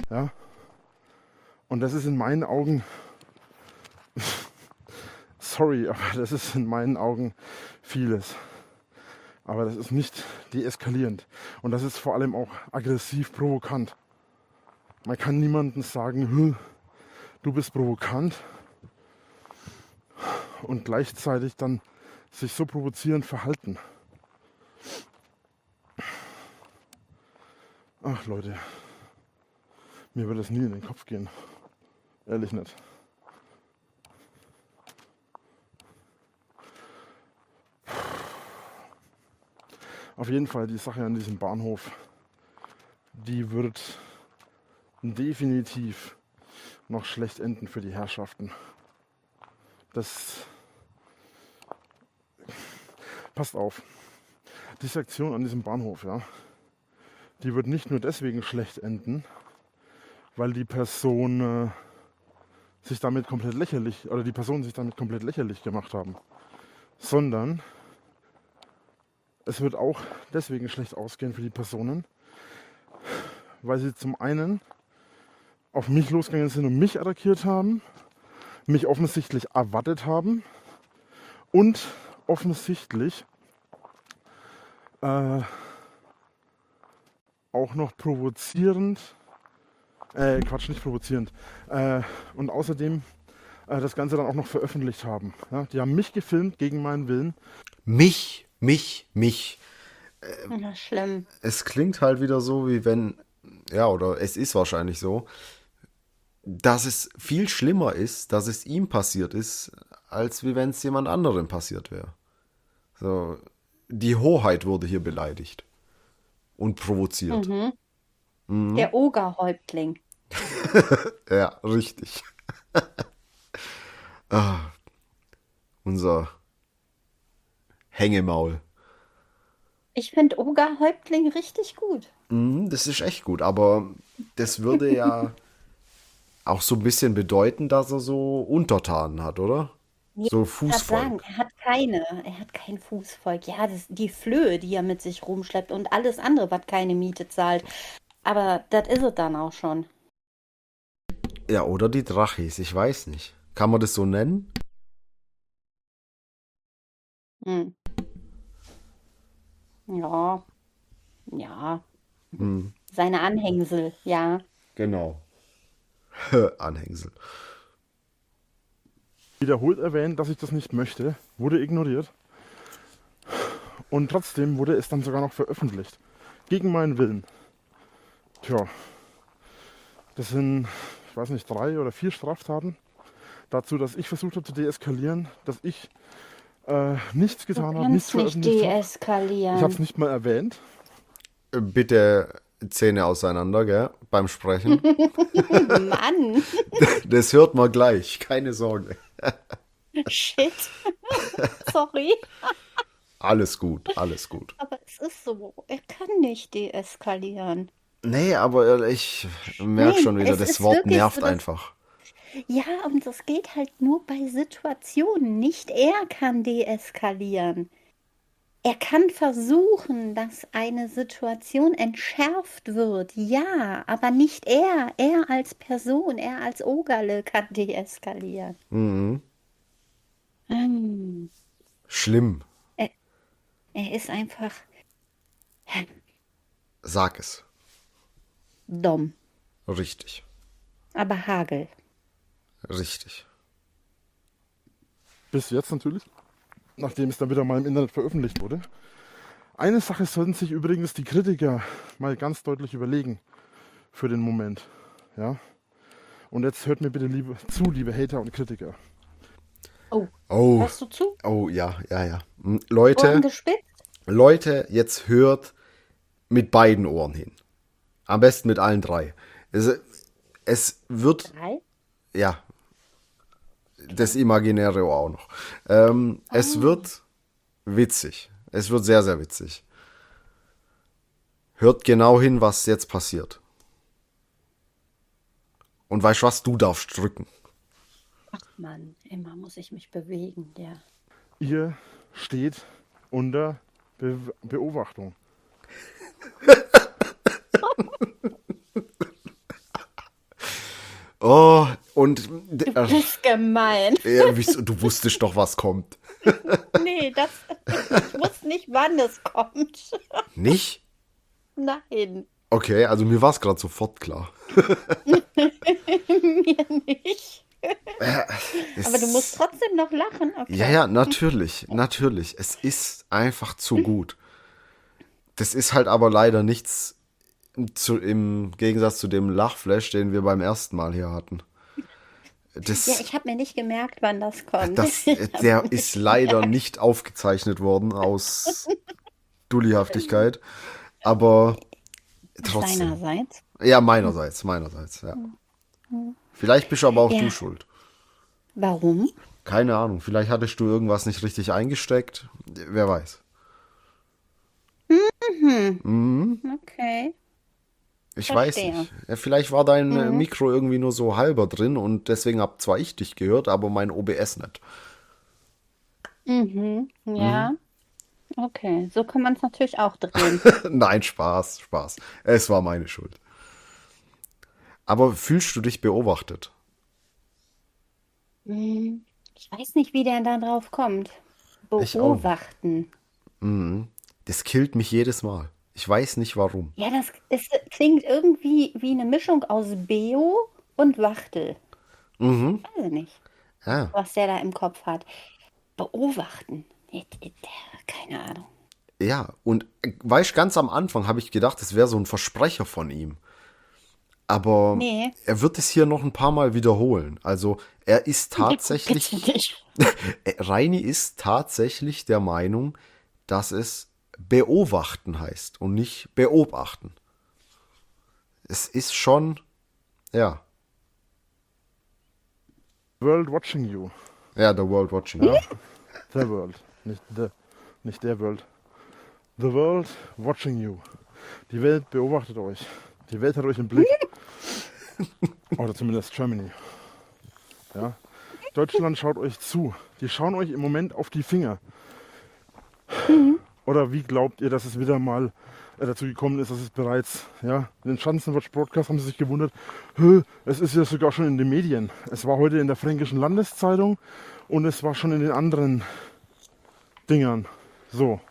Ja? Und das ist in meinen Augen, sorry, aber das ist in meinen Augen vieles. Aber das ist nicht deeskalierend. Und das ist vor allem auch aggressiv provokant. Man kann niemandem sagen, du bist provokant und gleichzeitig dann sich so provozierend verhalten. Ach Leute, mir wird das nie in den Kopf gehen. Ehrlich nicht. Auf jeden Fall die Sache an diesem Bahnhof, die wird definitiv noch schlecht enden für die Herrschaften. Das passt auf. Die Sektion an diesem Bahnhof, ja, die wird nicht nur deswegen schlecht enden, weil die Person sich damit komplett lächerlich, oder die Personen sich damit komplett lächerlich gemacht haben, sondern es wird auch deswegen schlecht ausgehen für die Personen, weil sie zum einen auf mich losgegangen sind und mich attackiert haben, mich offensichtlich erwartet haben und offensichtlich auch noch provozierend, nicht provozierend, und außerdem das Ganze dann auch noch veröffentlicht haben. Ja? Die haben mich gefilmt gegen meinen Willen. Mich. Ja, schlimm. Es klingt halt wieder so, wie wenn, ja, oder es ist wahrscheinlich so, dass es viel schlimmer ist, dass es ihm passiert ist, als wie wenn es jemand anderem passiert wäre. So, die Hoheit wurde hier beleidigt und provoziert. Der Ogerhäuptling. Ja, richtig. Unser Hängemaul. Ich finde Ogerhäuptling richtig gut. Das ist echt gut, aber das würde ja auch so ein bisschen bedeuten, dass er so Untertanen hat, oder? So Ich wollte sagen, Fußvolk. er hat kein Fußvolk. Ja, die Flöhe, die er mit sich rumschleppt und alles andere, was keine Miete zahlt. Aber das ist es dann auch schon. Ja, oder die Drachis, ich weiß nicht. Kann man das so nennen? Hm. Ja, ja. Seine Anhängsel, ja. Genau. Anhängsel. Wiederholt erwähnt, dass ich das nicht möchte, wurde ignoriert. Und trotzdem wurde es dann sogar noch veröffentlicht. Gegen meinen Willen. Tja, das sind, ich weiß nicht, 3 oder 4 Straftaten. Dazu, dass ich versucht habe zu deeskalieren, dass ich nichts Du getan habe, nichts kannst nicht veröffentlicht habe. Ich habe es deeskalieren. nicht mal erwähnt. Bitte Zähne auseinander, gell? Beim Sprechen. Mann, Das hört man gleich, keine Sorge. shit. Sorry. Alles gut, alles gut. Aber es ist so, er kann nicht deeskalieren. Nee, aber ich merke Nein, schon wieder, es das ist Wort wirklich nervt so, dass, einfach. ja, und das geht halt nur bei Situationen. Nicht er kann deeskalieren. Er kann versuchen, dass eine Situation entschärft wird, ja, aber nicht er. Er als Person, er als Ogerle kann deeskalieren. Mhm. Ähm, Schlimm, Er, er ist einfach sag es. dumm, Richtig, aber Hagel. richtig. Bis jetzt natürlich, nachdem es dann wieder mal im Internet veröffentlicht wurde. Eine Sache sollten sich übrigens die Kritiker mal ganz deutlich überlegen für den Moment. Ja? Und jetzt hört mir bitte liebe Hater und Kritiker. Oh, Oh, hörst du zu? oh, ja. Ohren Leute, gespitzt? jetzt hört mit beiden Ohren hin. Am besten mit allen 3. Es wird, 3? ja, das imaginäre Ohr auch noch. Es wird witzig. Es wird sehr, sehr witzig. Hört genau hin, was jetzt passiert. Und weißt du was, du darfst drücken. Ach Mann, immer muss ich mich bewegen, ja. Ihr steht unter Beobachtung. Oh, und Du bist gemein. du wusstest doch, was kommt. Nee, ich wusste nicht, wann es kommt. Nicht? Nein, Okay, also mir war es gerade sofort klar. mir nicht. Es- Aber du musst trotzdem noch lachen. Okay. Ja, natürlich, natürlich. Es ist einfach zu gut. Das ist halt aber leider nichts im Gegensatz zu dem Lachflash, den wir beim ersten Mal hier hatten. Ja, Das, ich habe mir nicht gemerkt, wann das kommt. der ist leider nicht aufgezeichnet worden aus Dullihaftigkeit, aber trotzdem. Seinerseits. Ja, meinerseits, ja. Vielleicht bist aber auch Ja. du schuld. Warum? Keine Ahnung, vielleicht hattest du irgendwas nicht richtig eingesteckt. Wer weiß. Okay. Ich weiß Verstehe. nicht. Ja, vielleicht war dein Mikro irgendwie nur so halber drin und deswegen hab zwar ich dich gehört, aber mein OBS nicht. Ja. Okay. So kann man es natürlich auch drehen. Nein, Spaß. Es war meine Schuld. Aber fühlst du dich beobachtet? Ich weiß nicht, wie der da drauf kommt. Ich auch nicht. Beobachten. Das killt mich jedes Mal. Ich weiß nicht warum. Ja, klingt irgendwie wie eine Mischung aus Beo und Wachtel. Weiß ich nicht, Ja, was der da im Kopf hat. Beobachten. Keine Ahnung. ja. Und weißt, ganz am Anfang habe ich gedacht, es wäre so ein Versprecher von ihm. Aber Nee. er wird es hier noch ein paar Mal wiederholen. Also er ist Bitte tatsächlich, nicht. Reini ist tatsächlich der Meinung, dass es beobachten heißt und nicht beobachten. Es ist schon, ja, World watching you. ja, the world watching. Ja. The world. Nicht der World. The world watching you. Die Welt beobachtet euch. Die Welt hat euch im Blick. Oder zumindest Germany. Ja. Deutschland schaut euch zu. Die schauen euch im Moment auf die Finger. Oder wie glaubt ihr, dass es wieder mal dazu gekommen ist, dass es bereits, ja, in den Schanzenwatch-Broadcast haben sie sich gewundert, es ist ja sogar schon in den Medien. Es war heute in der Fränkischen Landeszeitung und es war schon in den anderen Dingern. So.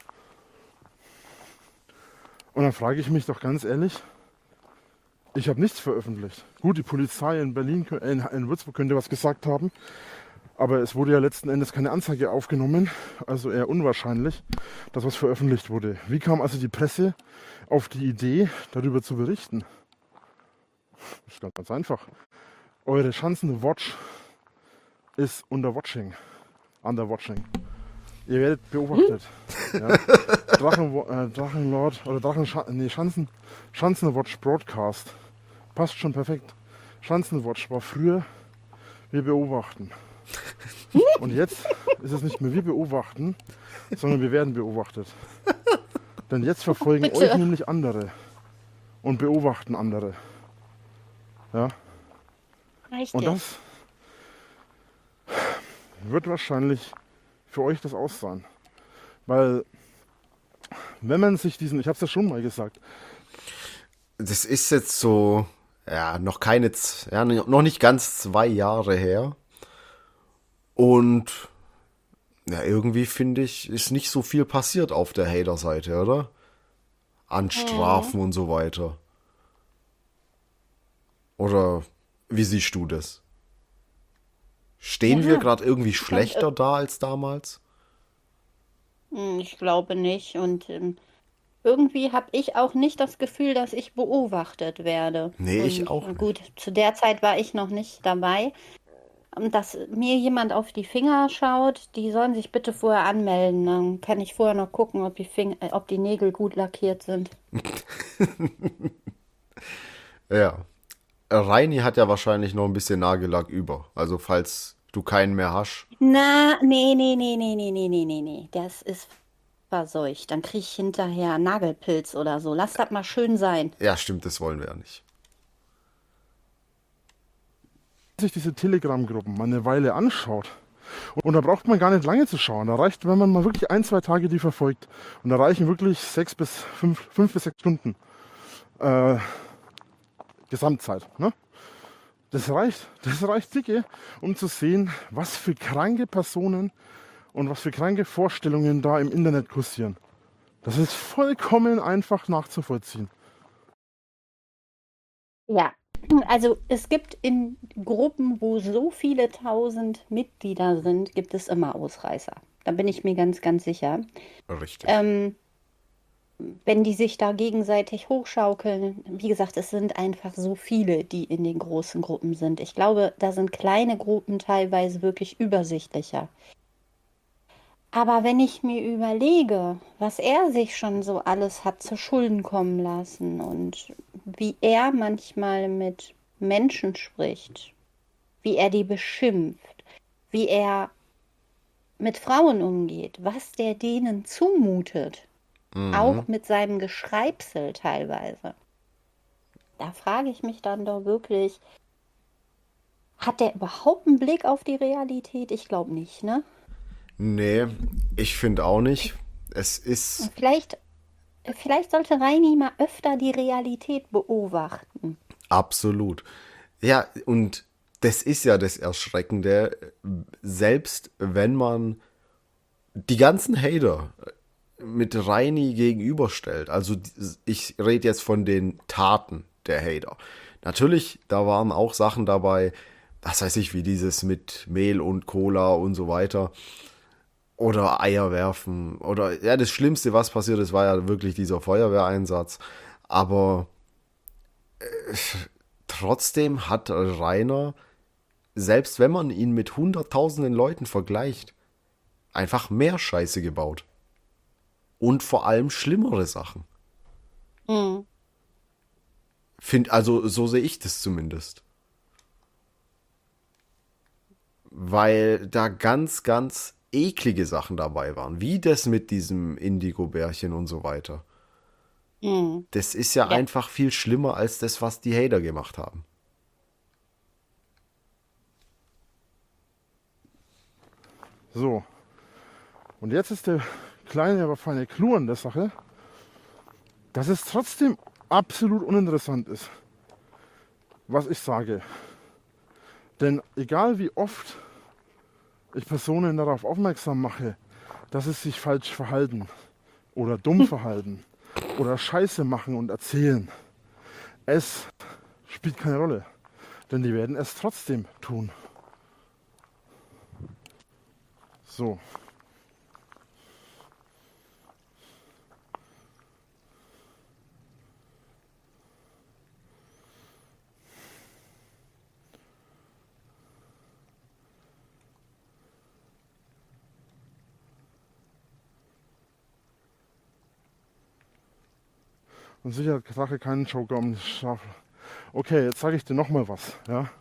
Und dann frage ich mich doch ganz ehrlich, ich habe nichts veröffentlicht. Gut, die Polizei in Berlin, in Würzburg könnte was gesagt haben, aber es wurde ja letzten Endes keine Anzeige aufgenommen, also eher unwahrscheinlich, dass was veröffentlicht wurde. Wie kam also die Presse auf die Idee, darüber zu berichten? Das ist ganz einfach. Eure Schanzen-Watch ist under watching. Ihr werdet beobachtet. Ja. Drachenlord oder Schanzenwatch Broadcast. Passt schon perfekt. Schanzenwatch war früher wir beobachten. Und jetzt ist es nicht mehr wir beobachten, sondern wir werden beobachtet. Denn jetzt verfolgen Bitte. euch nämlich andere und beobachten andere. Ja. Reicht Und jetzt. das wird wahrscheinlich für euch das Aus sein. Weil, wenn man sich ich habe es ja schon mal gesagt, Das ist jetzt so, ja, noch nicht ganz 2 Jahre her. Und ja, irgendwie finde ich, ist nicht so viel passiert auf der Hater-Seite, oder? An Strafen und so weiter. Oder wie siehst du das? Stehen wir gerade irgendwie schlechter da als damals? Ich glaube nicht. Und irgendwie habe ich auch nicht das Gefühl, dass ich beobachtet werde. Nee, ich Und, auch nicht. Gut, zu der Zeit war ich noch nicht dabei. Und dass mir jemand auf die Finger schaut, die sollen sich bitte vorher anmelden. Dann kann ich vorher noch gucken, ob die Nägel gut lackiert sind. Ja. Reini hat ja wahrscheinlich noch ein bisschen Nagellack über. Also falls du keinen mehr hast. Na, nee. Das ist verseucht. Dann kriege ich hinterher Nagelpilz oder so. Lass das mal schön sein. Ja, stimmt, das wollen wir ja nicht. sich diese Telegram-Gruppen mal eine Weile anschaut. Und da braucht man gar nicht lange zu schauen. Da reicht, wenn man mal wirklich 1, 2 Tage die verfolgt. Und da reichen wirklich 5 bis 6 Stunden Gesamtzeit. Ne? Das reicht dicke, um zu sehen, was für kranke Personen und was für kranke Vorstellungen da im Internet kursieren. Das ist vollkommen einfach nachzuvollziehen. Ja, also es gibt in Gruppen, wo so viele tausend Mitglieder sind, gibt es immer Ausreißer. Da bin ich mir ganz, ganz sicher. Richtig. Wenn die sich da gegenseitig hochschaukeln, wie gesagt, es sind einfach so viele, die in den großen Gruppen sind. Ich glaube, da sind kleine Gruppen teilweise wirklich übersichtlicher. Aber wenn ich mir überlege, was er sich schon so alles hat zu Schulden kommen lassen und wie er manchmal mit Menschen spricht, wie er die beschimpft, wie er mit Frauen umgeht, was der denen zumutet, auch mit seinem Geschreibsel teilweise. Da frage ich mich dann doch wirklich, hat der überhaupt einen Blick auf die Realität? Ich glaube nicht, ne? Nee, ich finde auch nicht. Es ist Vielleicht sollte Reini mal öfter die Realität beobachten. absolut. Ja, und das ist ja das Erschreckende, selbst wenn man die ganzen Hater mit Reini gegenüberstellt, also ich rede jetzt von den Taten der Hater. Natürlich, da waren auch Sachen dabei, was weiß ich, wie dieses mit Mehl und Cola und so weiter. Oder Eier werfen. Oder ja, das Schlimmste, was passiert ist, war ja wirklich dieser Feuerwehreinsatz. Aber trotzdem hat Rainer, selbst wenn man ihn mit hunderttausenden Leuten vergleicht, einfach mehr Scheiße gebaut. Und vor allem schlimmere Sachen. Mhm. Also so sehe ich das zumindest. Weil da ganz, ganz eklige Sachen dabei waren. Wie das mit diesem Indigo-Bärchen und so weiter. Mhm. Das ist ja, Ja. einfach viel schlimmer als das, was die Hater gemacht haben. So, und jetzt ist der kleine, aber feine Clou an der Sache, dass es trotzdem absolut uninteressant ist, was ich sage. Denn egal wie oft ich Personen darauf aufmerksam mache, dass sie sich falsch verhalten oder dumm verhalten oder Scheiße machen und erzählen, es spielt keine Rolle. Denn die werden es trotzdem tun. So. Und sicher hat Drache keinen Joker um das Schaf. Okay, jetzt sage ich dir nochmal was. Ja?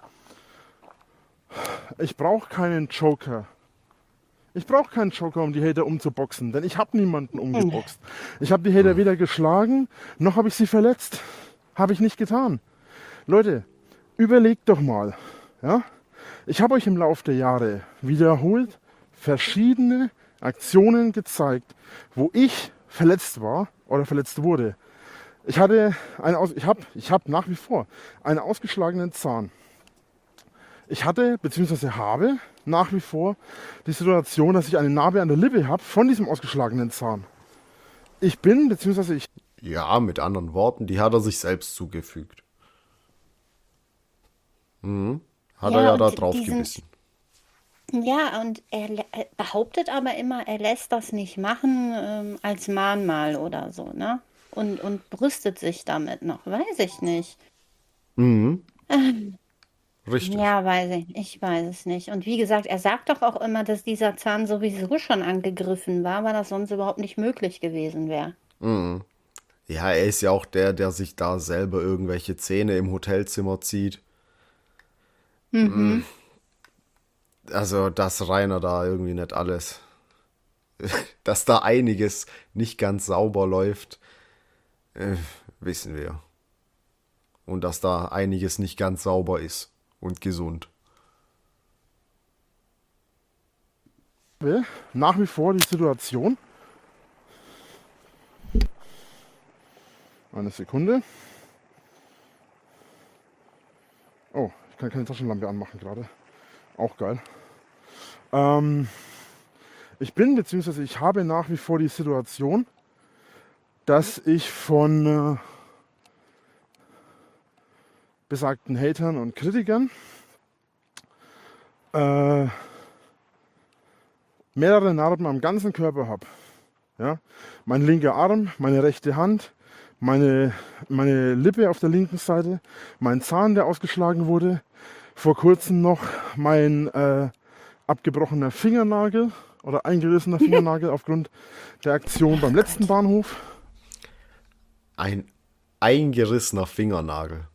Ich brauche keinen Joker. Ich brauche keinen Joker, um die Hater umzuboxen, denn ich habe niemanden umgeboxt. Ich habe die Hater weder geschlagen, noch habe ich sie verletzt. Habe ich nicht getan. Leute, überlegt doch mal. Ja? Ich habe euch im Laufe der Jahre wiederholt verschiedene Aktionen gezeigt, wo ich verletzt war oder verletzt wurde. Ich habe nach wie vor einen ausgeschlagenen Zahn. Ich hatte bzw. habe nach wie vor die Situation, dass ich eine Narbe an der Lippe habe von diesem ausgeschlagenen Zahn. Ich bin bzw. ich Ja, mit anderen Worten, die hat er sich selbst zugefügt. Hat Ja, er ja und da drauf diesen- gebissen. Ja, und er behauptet aber immer, er lässt das nicht machen als Mahnmal oder so, ne? Und brüstet sich damit noch, weiß ich nicht. Richtig. Ja, weiß ich, ich weiß es nicht. Und wie gesagt, er sagt doch auch immer, dass dieser Zahn sowieso schon angegriffen war, weil das sonst überhaupt nicht möglich gewesen wäre. Ja, er ist ja auch der sich da selber irgendwelche Zähne im Hotelzimmer zieht. Also, dass Rainer da irgendwie nicht alles, dass da einiges nicht ganz sauber läuft, wissen wir. Und dass da einiges nicht ganz sauber ist und gesund. habe nach wie vor die Situation. Eine Sekunde. Oh, Ich kann keine Taschenlampe anmachen gerade. Auch geil. Beziehungsweise ich habe nach wie vor die Situation, dass ich von besagten Hatern und Kritikern mehrere Narben am ganzen Körper habe. Ja? Mein linker Arm, meine rechte Hand, meine Lippe auf der linken Seite, mein Zahn, der ausgeschlagen wurde, vor kurzem noch mein abgebrochener Fingernagel oder eingerissener Fingernagel aufgrund der Aktion beim letzten Bahnhof. Ein eingerissener Fingernagel.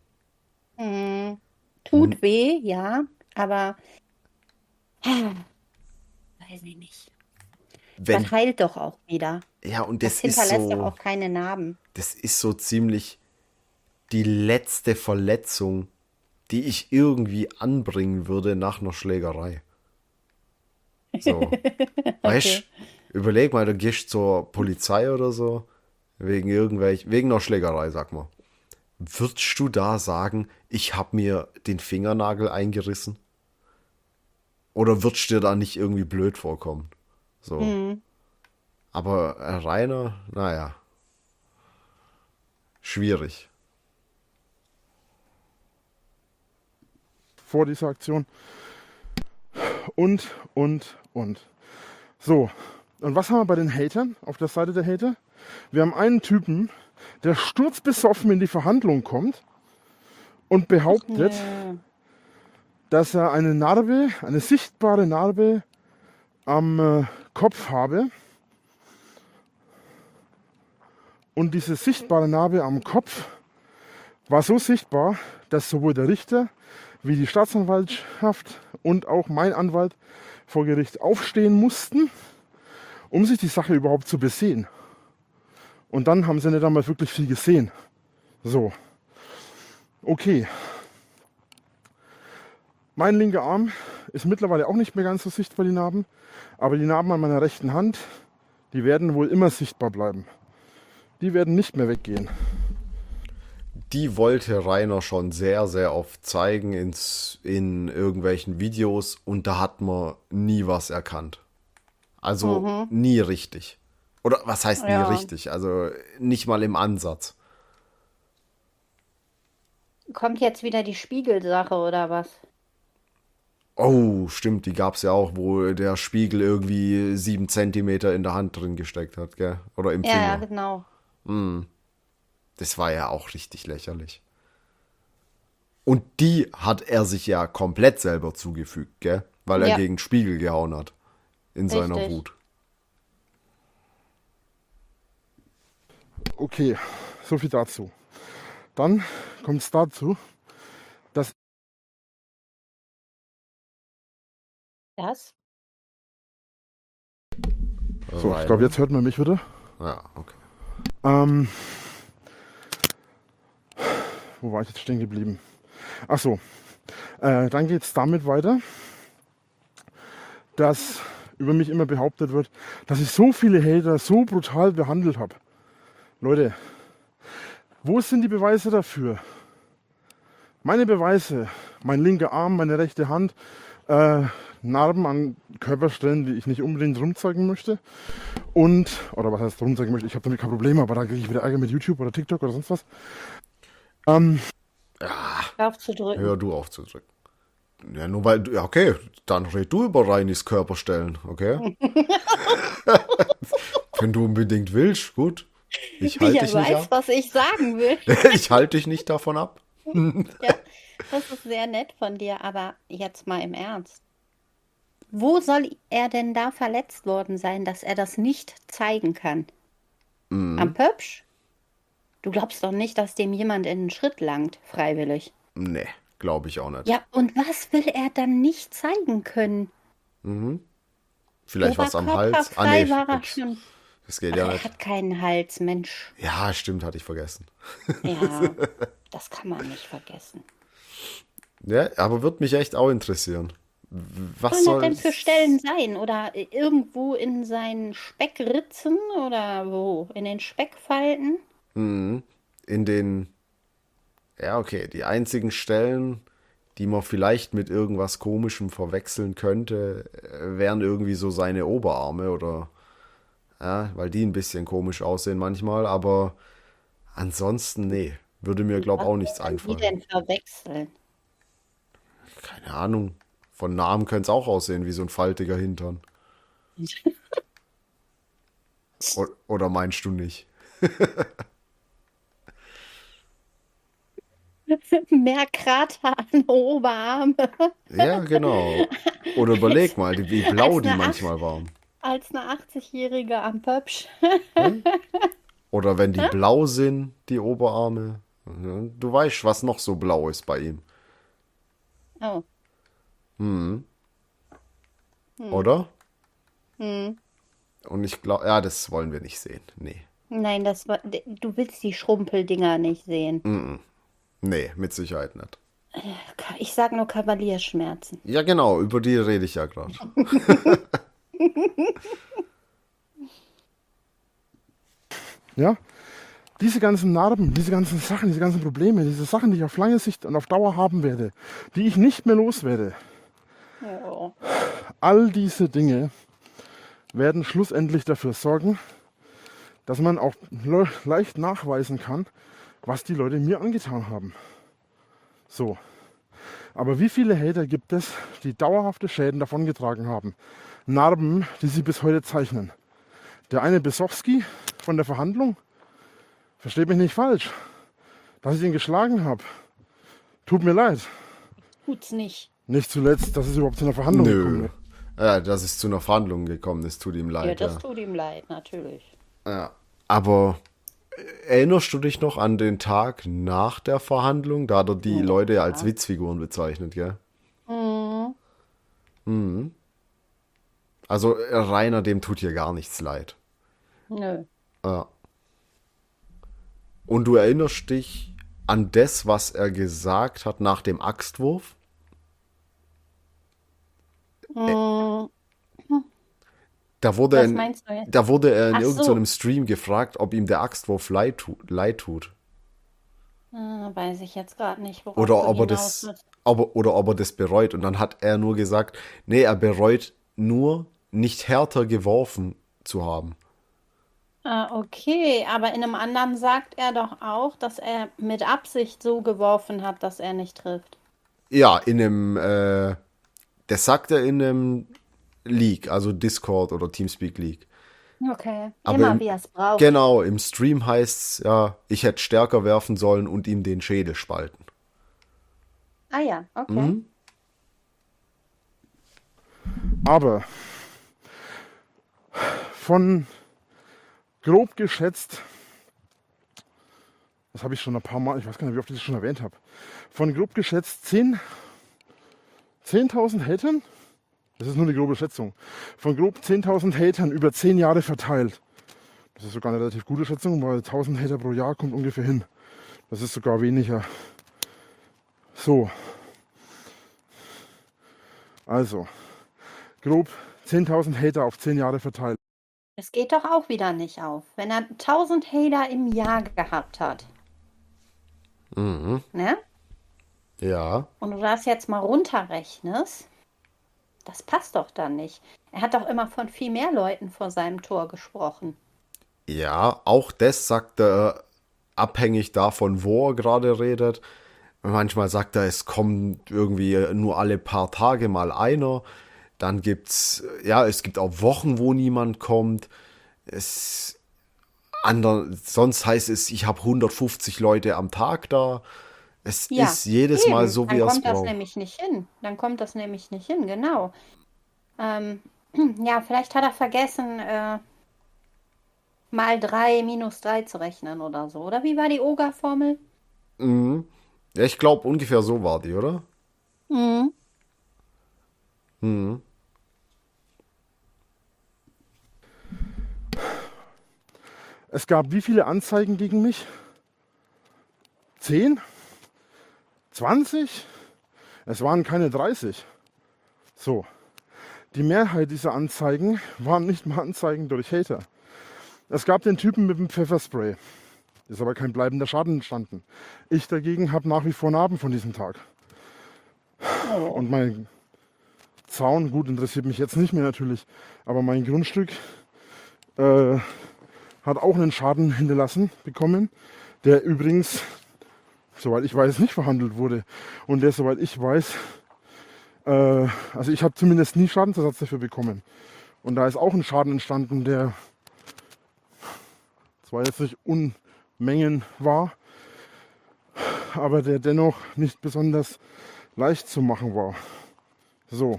Tut weh, ja, aber weiß ich nicht. Das heilt doch auch wieder. Ja, und Das das ist hinterlässt doch so, auch keine Narben. das ist so ziemlich die letzte Verletzung, die ich irgendwie anbringen würde nach einer Schlägerei. So, weißt, überleg mal, du gehst zur Polizei oder so, wegen einer Schlägerei, sag mal. Würdest du da sagen, ich habe mir den Fingernagel eingerissen? Oder würdest du dir da nicht irgendwie blöd vorkommen? So. Aber Rainer, naja. Schwierig. Vor dieser Aktion. Und. So, und was haben wir bei den Hatern, auf der Seite der Hater? Wir haben einen Typen, der sturzbesoffen in die Verhandlung kommt und behauptet, dass er eine Narbe, eine sichtbare Narbe am Kopf habe. Und diese sichtbare Narbe am Kopf war so sichtbar, dass sowohl der Richter wie die Staatsanwaltschaft und auch mein Anwalt vor Gericht aufstehen mussten, um sich die Sache überhaupt zu besehen. Und dann haben sie nicht einmal wirklich viel gesehen. So. Okay. Mein linker Arm ist mittlerweile auch nicht mehr ganz so sichtbar, die Narben. Aber die Narben an meiner rechten Hand, die werden wohl immer sichtbar bleiben. Die werden nicht mehr weggehen. Die wollte Rainer schon sehr, sehr oft zeigen in irgendwelchen Videos und da hat man nie was erkannt. Also nie richtig. Oder was heißt nie richtig? Also nicht mal im Ansatz. Kommt jetzt wieder die Spiegelsache oder was? Oh, stimmt, die gab's ja auch, wo der Spiegel irgendwie 7 Zentimeter in der Hand drin gesteckt hat, gell? Oder im Ja, Finger. genau. Das war ja auch richtig lächerlich. Und die hat er sich ja komplett selber zugefügt, gell? Weil er Ja. gegen den Spiegel gehauen hat. In seiner Richtig. Wut. Okay, so viel dazu. Dann kommt es dazu, dass Das? so, ich glaube, jetzt hört man mich wieder. Ja, okay. Wo war ich jetzt stehen geblieben? Ach so, dann geht es damit weiter, dass über mich immer behauptet wird, dass ich so viele Hater so brutal behandelt habe. Leute, wo sind die Beweise dafür? Meine Beweise, mein linker Arm, meine rechte Hand, Narben an Körperstellen, die ich nicht unbedingt rumzeigen möchte. Oder was heißt rumzeigen möchte, ich habe damit kein Problem, aber dann kriege ich wieder Ärger mit YouTube oder TikTok oder sonst was. Aufzudrücken. Hör du auf zu drücken. Ja, nur weil du, ja, okay, dann red du über Reinis Körperstellen, okay? Wenn du unbedingt willst, gut. Ich halte Ja, dich nicht weiß, ab. was ich sagen will. Ich halte dich nicht davon ab. Ja, das ist sehr nett von dir, aber jetzt mal im Ernst. Wo soll er denn da verletzt worden sein, dass er das nicht zeigen kann? Am Pöpsch? Du glaubst doch nicht, dass dem jemand in den Schritt langt, freiwillig. Nee, glaube ich auch nicht. Ja, und was will er dann nicht zeigen können? Vielleicht was am Hals. Oberkörperfrei Nee, war er das, schon. das geht Ach, ja er nicht. hat keinen Hals, Mensch. Ja, stimmt, hatte ich vergessen. Ja, das kann man nicht vergessen. Ja, aber wird mich echt auch interessieren. Was Was soll soll das denn für Stellen sein? Oder irgendwo in seinen Speckritzen oder wo? In den Speckfalten? in den, ja, okay, die einzigen Stellen, die man vielleicht mit irgendwas Komischem verwechseln könnte, wären irgendwie so seine Oberarme oder, ja, weil die ein bisschen komisch aussehen manchmal, aber ansonsten, nee, würde mir, glaub, auch nichts kann die einfallen. denn verwechseln? Keine Ahnung. Von Namen könnte es auch aussehen wie so ein faltiger Hintern. Oder meinst du nicht? Mehr Krater an Oberarme Ja, genau. Oder überleg mal, wie blau als die eine, manchmal waren. als eine 80-Jährige am Pöpsch. Hm? Oder wenn die blau sind, die Oberarme. Ja, du weißt, was noch so blau ist bei ihm. Oh. Oder? Hm. Und ich glaube, ja, das wollen wir nicht sehen. Nee. Nein, du willst die Schrumpeldinger nicht sehen. Nee, mit Sicherheit nicht. Ich sag nur Kavalierschmerzen. Ja, genau, über die rede ich ja gerade. Ja? Diese ganzen Narben, diese ganzen Sachen, diese ganzen Probleme, diese Sachen, die ich auf lange Sicht und auf Dauer haben werde, die ich nicht mehr loswerde, Oh. all diese Dinge werden schlussendlich dafür sorgen, dass man auch leicht nachweisen kann, was die Leute mir angetan haben. So. Aber wie viele Hater gibt es, die dauerhafte Schäden davongetragen haben? Narben, die sie bis heute zeichnen. Der eine Besowski von der Verhandlung, versteht mich nicht falsch, dass ich ihn geschlagen habe. Tut mir leid. Tut's nicht. Nicht zuletzt, dass es überhaupt zu einer Verhandlung gekommen Nö. ist. Ja, dass es zu einer Verhandlung gekommen ist, tut ihm Ja, leid. das Ja. tut ihm leid, natürlich. Ja. Aber erinnerst du dich noch an den Tag nach der Verhandlung? Da hat er die Leute als Witzfiguren bezeichnet, gell? Also Rainer, dem tut hier gar nichts leid. Nö. Ja. Und du erinnerst dich an das, was er gesagt hat nach dem Axtwurf? Da wurde Was er in, meinst du jetzt? da wurde er in Ach so. irgendeinem Stream gefragt, ob ihm der Axtwurf leid tut. Weiß ich jetzt gerade nicht, worauf Oder du ob er hinaus das, willst. oder ob er das bereut. Und dann hat er nur gesagt, nee, er bereut nur, nicht härter geworfen zu haben. Okay, aber in einem anderen sagt er doch auch, dass er mit Absicht so geworfen hat, dass er nicht trifft. Ja, das sagt er in einem League, also Discord oder Teamspeak League. Okay. Aber Immer wie er es braucht. genau, im Stream heißt's, ja, ich hätte stärker werfen sollen und ihm den Schädel spalten. Ah ja, okay. Aber von grob geschätzt, das habe ich schon ein paar Mal, ich weiß gar nicht, wie oft ich das schon erwähnt habe, von grob geschätzt 10.000 Hatern, das ist nur eine grobe Schätzung, von grob 10.000 Hatern über 10 Jahre verteilt. Das ist sogar eine relativ gute Schätzung, weil 1.000 Hater pro Jahr kommt ungefähr hin. Das ist sogar weniger. So. Also, grob 10.000 Hater auf 10 Jahre verteilt. Es geht doch auch wieder nicht auf. Wenn er 1000 Hater im Jahr gehabt hat, ne? Ja, Und du das jetzt mal runterrechnest, das passt doch dann nicht. Er hat doch immer von viel mehr Leuten vor seinem Tor gesprochen. ja, auch das sagt er abhängig davon, wo er gerade redet. Manchmal sagt er, es kommt irgendwie nur alle paar Tage mal einer. Dann es gibt auch Wochen, wo niemand kommt. Sonst heißt es, ich habe 150 Leute am Tag da. Es Ja, ist jedes Mal eben. so, wie Dann er es kommt das braucht. nämlich nicht hin. Dann kommt das nämlich nicht hin, genau. Ja, vielleicht hat er vergessen, mal 3 minus 3 zu rechnen oder so. Oder wie war die Oga-Formel? Ja, ich glaube, ungefähr so war die, oder? Mhm. Es gab wie viele Anzeigen gegen mich? 10? 20? Es waren keine 30. So. Die Mehrheit dieser Anzeigen waren nicht mal Anzeigen durch Hater. Es gab den Typen mit dem Pfefferspray. Ist aber kein bleibender Schaden entstanden. Ich dagegen habe nach wie vor Narben von diesem Tag. Und mein Zaun, gut, interessiert mich jetzt nicht mehr natürlich, aber mein Grundstück hat auch einen Schaden hinterlassen bekommen, der übrigens, soweit ich weiß, nicht verhandelt wurde. Und der, soweit ich weiß, also ich habe zumindest nie Schadensersatz dafür bekommen. Und da ist auch ein Schaden entstanden, der zwar jetzt nicht Unmengen war, aber der dennoch nicht besonders leicht zu machen war. So.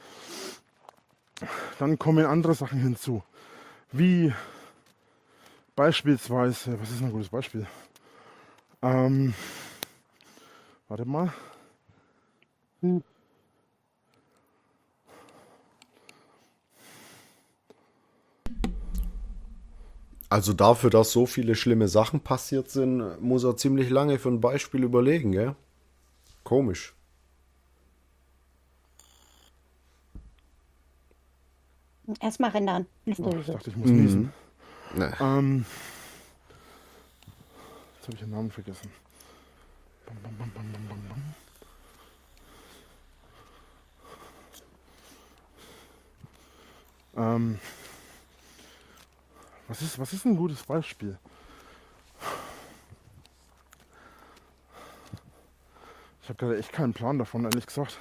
Dann kommen andere Sachen hinzu. Wie beispielsweise, was ist ein gutes Beispiel? Warte mal. Also dafür, dass so viele schlimme Sachen passiert sind, muss er ziemlich lange für ein Beispiel überlegen, gell? Komisch. Erstmal rendern. Ich dachte, ich muss niesen. Ne. Jetzt habe ich den Namen vergessen. Bam, bam, bam, bam, bam, bam, bam. Was ist ein gutes Beispiel? Ich habe gerade echt keinen Plan davon, ehrlich gesagt.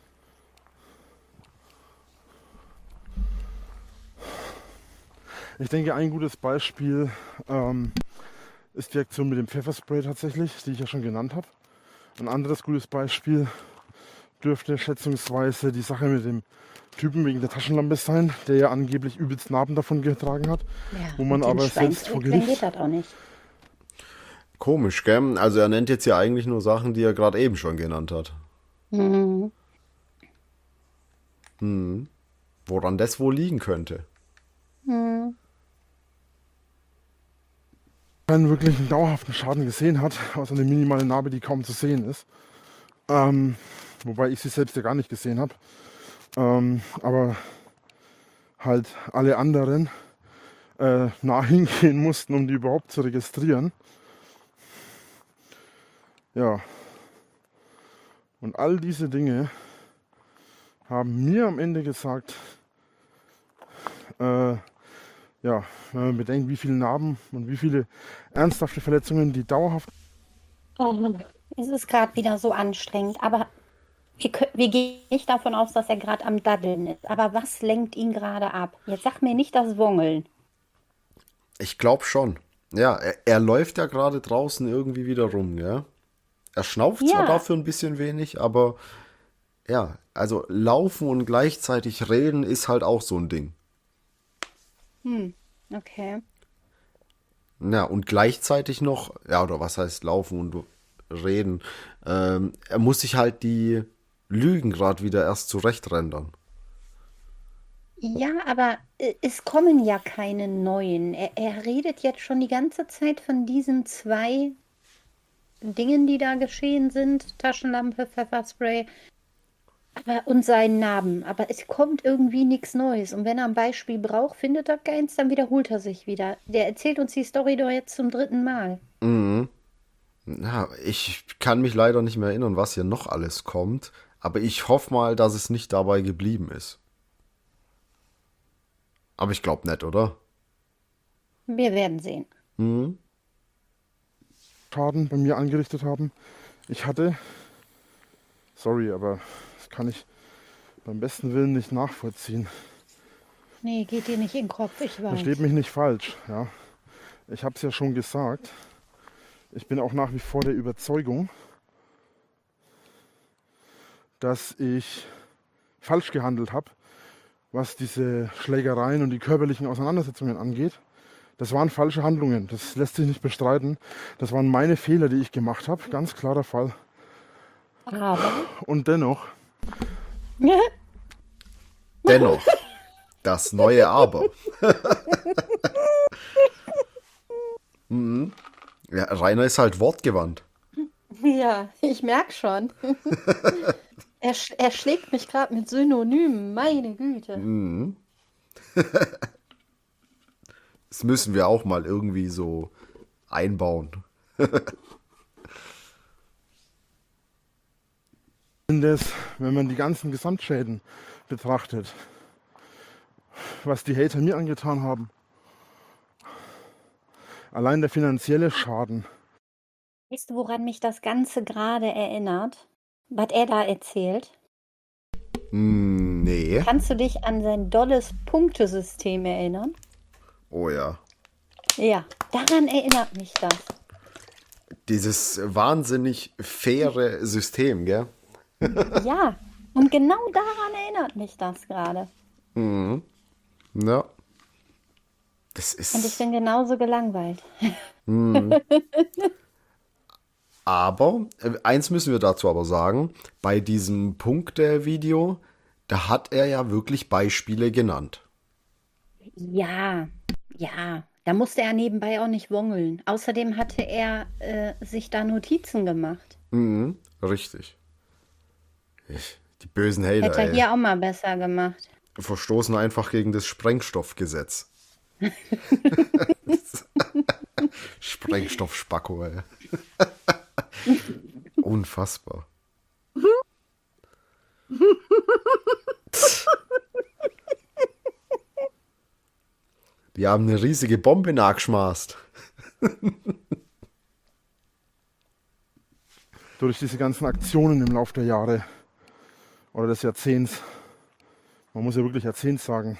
Ich denke, ein gutes Beispiel ist die Aktion mit dem Pfefferspray tatsächlich, die ich ja schon genannt habe. Ein anderes gutes Beispiel dürfte schätzungsweise die Sache mit dem Typen wegen der Taschenlampe sein, der ja angeblich übelst Narben davon getragen hat, wo man aber selbst vor Gericht... geht das auch nicht. Komisch, gell? Also er nennt jetzt ja eigentlich nur Sachen, die er gerade eben schon genannt hat. Woran das wohl liegen könnte. Keinen wirklichen dauerhaften Schaden gesehen hat, außer eine minimale Narbe, die kaum zu sehen ist. Wobei ich sie selbst ja gar nicht gesehen habe. Aber halt alle anderen nah hingehen mussten, um die überhaupt zu registrieren. Ja. Und all diese Dinge haben mir am Ende gesagt, ja, wenn man bedenkt, wie viele Narben und wie viele ernsthafte Verletzungen die dauerhaft... Es ist gerade wieder so anstrengend, aber wir gehen nicht davon aus, dass er gerade am Daddeln ist. Aber was lenkt ihn gerade ab? Jetzt sag mir nicht das Wongeln. Ich glaube schon. Ja, er läuft ja gerade draußen irgendwie wieder rum, ja. Er schnauft zwar Ja. dafür ein bisschen wenig, aber ja, also laufen und gleichzeitig reden ist halt auch so ein Ding. Okay. Ja, und gleichzeitig noch, ja, oder was heißt laufen und reden, er muss sich halt die Lügen gerade wieder erst zurechtrendern. Ja, aber es kommen ja keine neuen. Er redet jetzt schon die ganze Zeit von diesen zwei Dingen, die da geschehen sind. Taschenlampe, Pfefferspray und seinen Narben. Aber es kommt irgendwie nichts Neues. Und wenn er ein Beispiel braucht, findet er keins, dann wiederholt er sich wieder. Der erzählt uns die Story doch jetzt zum 3. Mal. Ja, ich kann mich leider nicht mehr erinnern, was hier noch alles kommt, aber ich hoffe mal, dass es nicht dabei geblieben ist. Aber ich glaube nicht, oder? Wir werden sehen. Schaden bei mir angerichtet haben. Ich hatte, sorry, aber das kann ich beim besten Willen nicht nachvollziehen. Nee, geht dir nicht in den Kopf, ich weiß. Versteht mich nicht falsch, ja. Ich habe es ja schon gesagt. Ich bin auch nach wie vor der Überzeugung, dass ich falsch gehandelt habe, was diese Schlägereien und die körperlichen Auseinandersetzungen angeht. Das waren falsche Handlungen, das lässt sich nicht bestreiten. Das waren meine Fehler, die ich gemacht habe, ganz klarer Fall. Aber Und dennoch, Dennoch, das neue Aber. Ja, Rainer ist halt wortgewandt. ja, ich merke schon. Er schlägt mich gerade mit Synonymen, meine Güte. Das müssen wir auch mal irgendwie so einbauen. wenn man die ganzen Gesamtschäden betrachtet, was die Hater mir angetan haben. Allein der finanzielle Schaden. Weißt du, woran mich das Ganze gerade erinnert? Was er da erzählt? Nee. Kannst du dich an sein dolles Punktesystem erinnern? Oh ja. Ja, daran erinnert mich das. Dieses wahnsinnig faire System, gell? Ja, und genau daran erinnert mich das gerade. Ja. Das Und ich ist. bin genauso gelangweilt. Aber, eins müssen wir dazu aber sagen, bei diesem Punkte-Video, da hat er ja wirklich Beispiele genannt. Ja, ja, da musste er nebenbei auch nicht wongeln. Außerdem hatte er sich da Notizen gemacht. Richtig. Die bösen Hater, Hätte er ey, hier auch mal besser gemacht. verstoßen einfach gegen das Sprengstoffgesetz. Sprengstoffspacko, ey. Unfassbar. Die haben eine riesige Bombe nachgeschmaßt. Durch diese ganzen Aktionen im Laufe der Jahre oder des Jahrzehnts. Man muss ja wirklich Jahrzehnt sagen.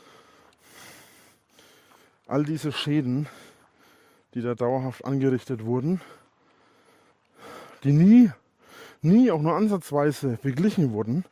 All diese Schäden, die da dauerhaft angerichtet wurden, die nie auch nur ansatzweise beglichen wurden.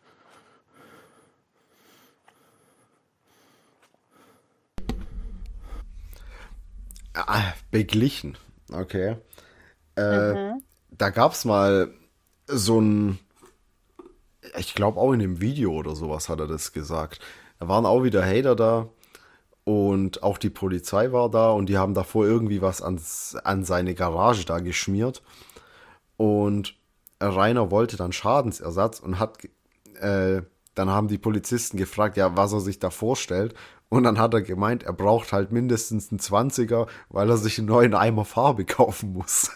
Beglichen. Okay. Da gab es mal so ein, ich glaube auch in dem Video oder sowas hat er das gesagt. Da waren auch wieder Hater da und auch die Polizei war da und die haben davor irgendwie was an seine Garage da geschmiert. Und Rainer wollte dann Schadensersatz und dann haben die Polizisten gefragt, ja, was er sich da vorstellt. Und dann hat er gemeint, er braucht halt mindestens einen 20er, weil er sich einen neuen Eimer Farbe kaufen muss.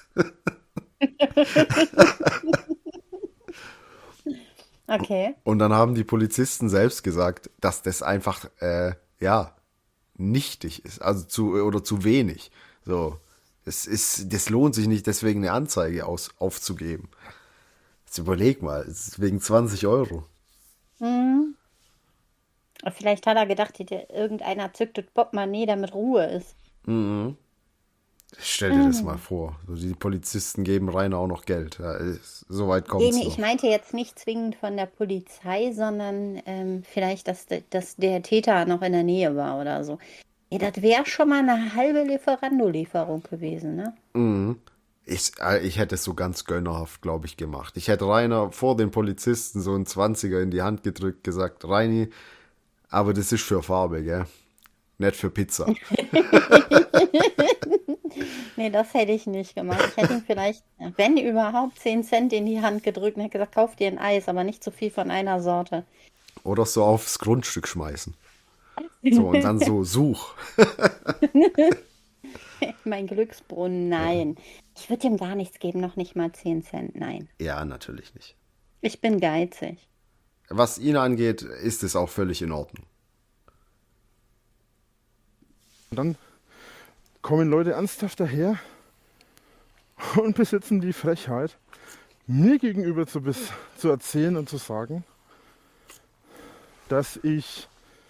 Okay. Und dann haben die Polizisten selbst gesagt, dass das einfach, nichtig ist, also zu wenig. So, das lohnt sich nicht, deswegen eine Anzeige aufzugeben. Jetzt überleg mal, es ist wegen 20 Euro. Vielleicht hat er gedacht, irgendeiner zückt das Portemonnaie, damit Ruhe ist. Stell dir das mal vor. So, die Polizisten geben Rainer auch noch Geld. Ja, so weit kommt es Nee, noch. ich meinte jetzt nicht zwingend von der Polizei, sondern vielleicht, dass der Täter noch in der Nähe war oder so. Ja, das wäre schon mal eine halbe Lieferando-Lieferung gewesen, ne? Ich hätte es so ganz gönnerhaft, glaube ich, gemacht. Ich hätte Rainer vor den Polizisten so einen 20er in die Hand gedrückt, gesagt, Reini, aber das ist für Farbe, gell? Nicht für Pizza. Nee, das hätte ich nicht gemacht. Ich hätte ihm vielleicht, wenn überhaupt, 10 Cent in die Hand gedrückt und hätte gesagt, kauf dir ein Eis, aber nicht zu viel von einer Sorte. Oder so aufs Grundstück schmeißen. So, und dann so, such. Mein Glücksbrunnen, nein. Ich würde ihm gar nichts geben, noch nicht mal 10 Cent, nein. Ja, natürlich nicht. Ich bin geizig. Was ihn angeht, ist es auch völlig in Ordnung. Und dann kommen Leute ernsthaft daher und besitzen die Frechheit, mir gegenüber zu erzählen und zu sagen, dass ich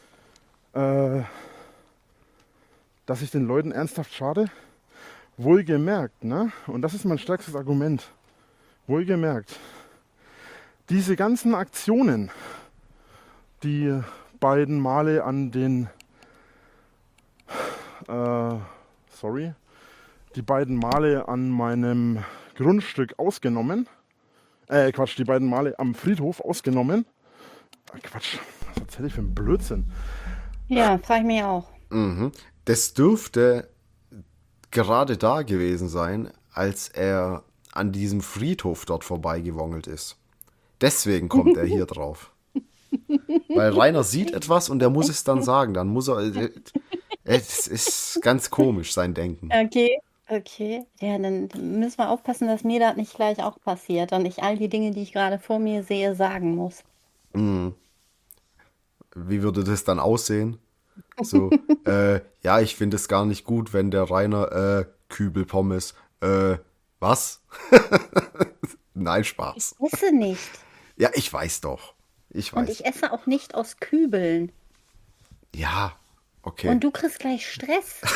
den Leuten ernsthaft schade. Wohlgemerkt, ne? Und das ist mein stärkstes Argument. Wohlgemerkt, diese ganzen Aktionen, die beiden Male an den die beiden Male an meinem Grundstück ausgenommen. Die beiden Male am Friedhof ausgenommen. Quatsch, was erzähle ich für einen Blödsinn? Ja, frage ich mich auch. Das dürfte gerade da gewesen sein, als er an diesem Friedhof dort vorbeigewongelt ist. Deswegen kommt er hier drauf. Weil Rainer sieht etwas und er muss es dann sagen. Dann muss er... Es ist ganz komisch, sein Denken. Okay. Okay, ja, dann müssen wir aufpassen, dass mir das nicht gleich auch passiert und ich all die Dinge, die ich gerade vor mir sehe, sagen muss. Wie würde das dann aussehen? So, ja, ich finde es gar nicht gut, wenn der Rainer, Kübel Pommes, was? Nein, Ich Spaß. esse nicht. Ja, ich weiß doch. Ich Und weiß. ich esse auch nicht aus Kübeln. Ja, okay. Und du kriegst gleich Stress.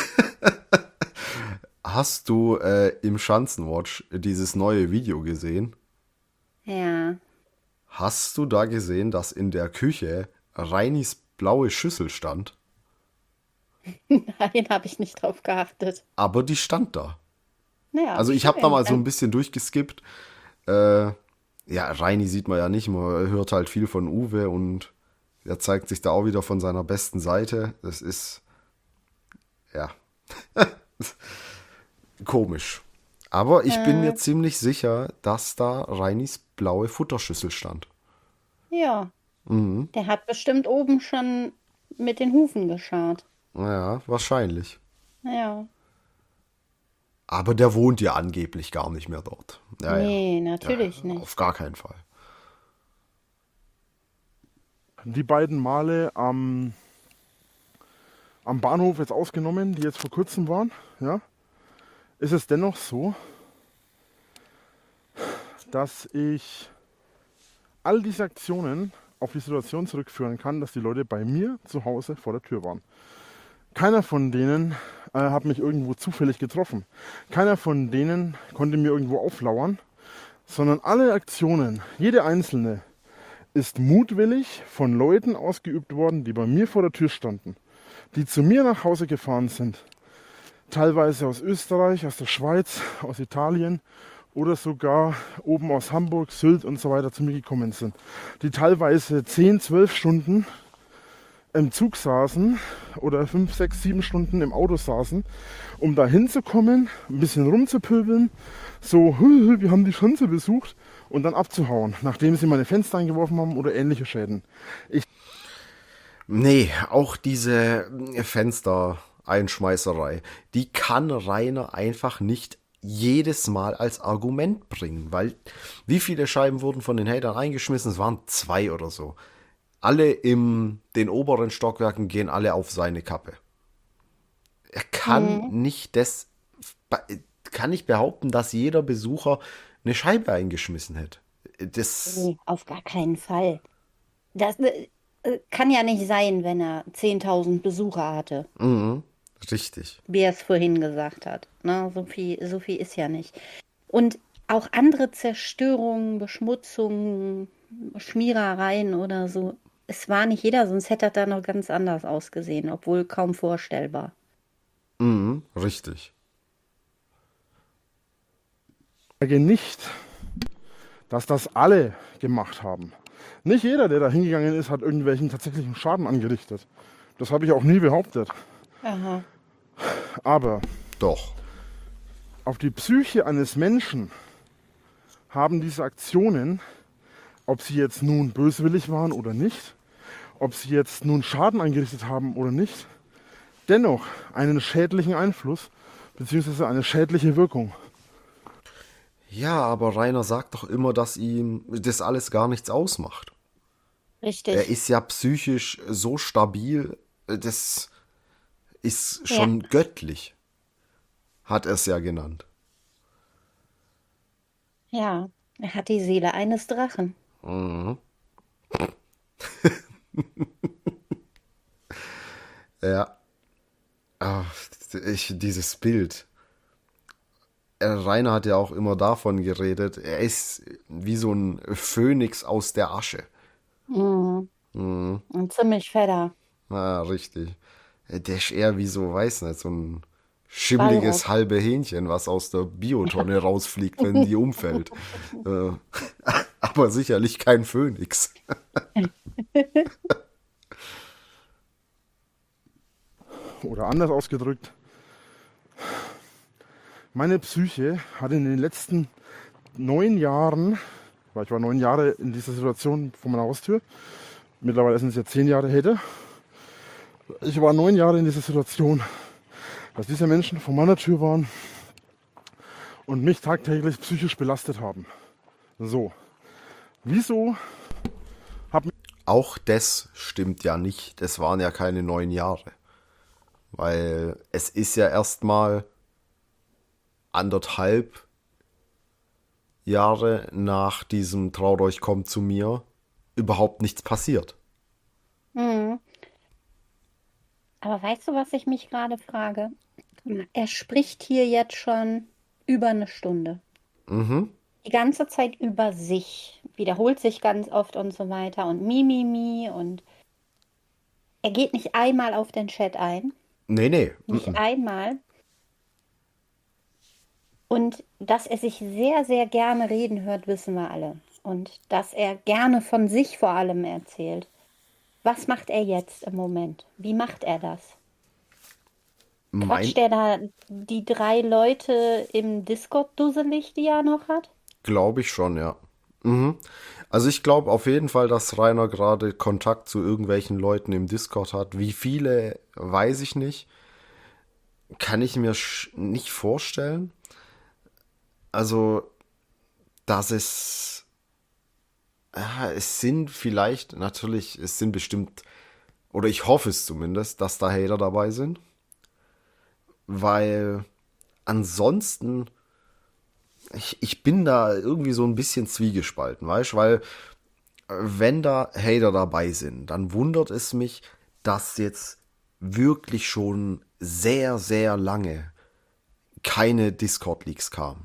Hast du im Schanzenwatch dieses neue Video gesehen? Ja. Hast du da gesehen, dass in der Küche Reinis blaue Schüssel stand? Nein, habe ich nicht drauf geachtet. Aber die stand da. Naja, Also ich habe da schön. mal so ein bisschen durchgeskippt. Ja, Reini sieht man ja nicht, man hört halt viel von Uwe und er zeigt sich da auch wieder von seiner besten Seite. Das ist, ja, komisch. Aber ich bin mir ziemlich sicher, dass da Reinis blaue Futterschüssel stand. Ja, der hat bestimmt oben schon mit den Hufen geschaut. Ja, wahrscheinlich. Ja. Aber der wohnt ja angeblich gar nicht mehr dort. Ja, ja. Nee, natürlich Ja, nicht. auf gar keinen Fall. Die beiden Male am Bahnhof jetzt ausgenommen, die jetzt vor kurzem waren, ja, ist es dennoch so, dass ich all diese Aktionen auf die Situation zurückführen kann, dass die Leute bei mir zu Hause vor der Tür waren. Keiner von denen hat mich irgendwo zufällig getroffen. Keiner von denen konnte mir irgendwo auflauern, sondern alle Aktionen, jede einzelne, ist mutwillig von Leuten ausgeübt worden, die bei mir vor der Tür standen, die zu mir nach Hause gefahren sind. Teilweise aus Österreich, aus der Schweiz, aus Italien oder sogar oben aus Hamburg, Sylt und so weiter zu mir gekommen sind. Die teilweise 10, 12 Stunden im Zug saßen oder 5, 6, 7 Stunden im Auto saßen, um da hinzukommen, ein bisschen rumzupöbeln, so, wir haben die Schanze besucht und dann abzuhauen, nachdem sie meine Fenster eingeworfen haben oder ähnliche Schäden. Nee, auch diese Fenstereinschmeißerei, die kann Rainer einfach nicht jedes Mal als Argument bringen, weil wie viele Scheiben wurden von den Hatern eingeschmissen? Es waren 2 oder so. Alle in den oberen Stockwerken gehen alle auf seine Kappe. Er kann nicht behaupten, dass jeder Besucher eine Scheibe eingeschmissen hätte. Das, Nee, auf gar keinen Fall. Das kann ja nicht sein, wenn er 10.000 Besucher hatte, richtig. wie er es vorhin gesagt hat. Ne, so viel ist ja nicht. Und auch andere Zerstörungen, Beschmutzungen, Schmierereien oder so. Es war nicht jeder, sonst hätte das da noch ganz anders ausgesehen, obwohl kaum vorstellbar. Richtig. Ich sage nicht, dass das alle gemacht haben. Nicht jeder, der da hingegangen ist, hat irgendwelchen tatsächlichen Schaden angerichtet. Das habe ich auch nie behauptet. Aha. Aber Doch. auf die Psyche eines Menschen haben diese Aktionen, ob sie jetzt nun böswillig waren oder nicht, ob sie jetzt nun Schaden angerichtet haben oder nicht, dennoch einen schädlichen Einfluss bzw. eine schädliche Wirkung. Ja, aber Rainer sagt doch immer, dass ihm das alles gar nichts ausmacht. Er Richtig. ist ja psychisch so stabil, das ist Ja. schon göttlich, hat er es ja genannt. Ja. Er hat die Seele eines Drachen. Ja, dieses Bild. Rainer hat ja auch immer davon geredet, er ist wie so ein Phönix aus der Asche. Ein ziemlich fetter Ah, richtig. Der ist eher wie so, weiß nicht, so ein schimmliges Walross. halbe Hähnchen, was aus der Biotonne rausfliegt, wenn die umfällt. Äh, aber sicherlich kein Phönix. Oder anders ausgedrückt, meine Psyche hat in den letzten 9 Jahren, weil ich war 9 Jahre in dieser Situation vor meiner Haustür, mittlerweile sind es ja 10 Jahre hätte, ich war 9 Jahre in dieser Situation, dass diese Menschen vor meiner Tür waren und mich tagtäglich psychisch belastet haben. So, wieso Auch das stimmt ja nicht. Das waren ja keine 9 Jahre. Weil es ist ja erstmal 1,5 Jahre nach diesem Traut euch kommt zu mir überhaupt nichts passiert. Mhm. Aber weißt du, was ich mich gerade frage? Er spricht hier jetzt schon über eine Stunde. Mhm. Die ganze Zeit über sich, wiederholt sich ganz oft und so weiter und mi und er geht nicht einmal auf den Chat ein, Nee, nee. nicht Mhm. einmal. Und dass er sich sehr, sehr gerne reden hört, wissen wir alle. Und dass er gerne von sich vor allem erzählt. Was macht er jetzt im Moment? Wie macht er das? Mein, Quatscht er da die 3 Leute im Discord dusselig, die er noch hat? glaube ich schon, ja. Mhm. Also ich glaube auf jeden Fall, dass Rainer gerade Kontakt zu irgendwelchen Leuten im Discord hat. Wie viele, weiß ich nicht. Kann ich mir nicht vorstellen. Also, dass es, ja, es sind vielleicht, natürlich, es sind bestimmt, oder ich hoffe es zumindest, dass da Hater dabei sind. Weil ansonsten, ich bin da irgendwie so ein bisschen zwiegespalten, weißt du? Weil wenn da Hater dabei sind, dann wundert es mich, dass jetzt wirklich schon sehr, sehr lange keine Discord-Leaks kamen.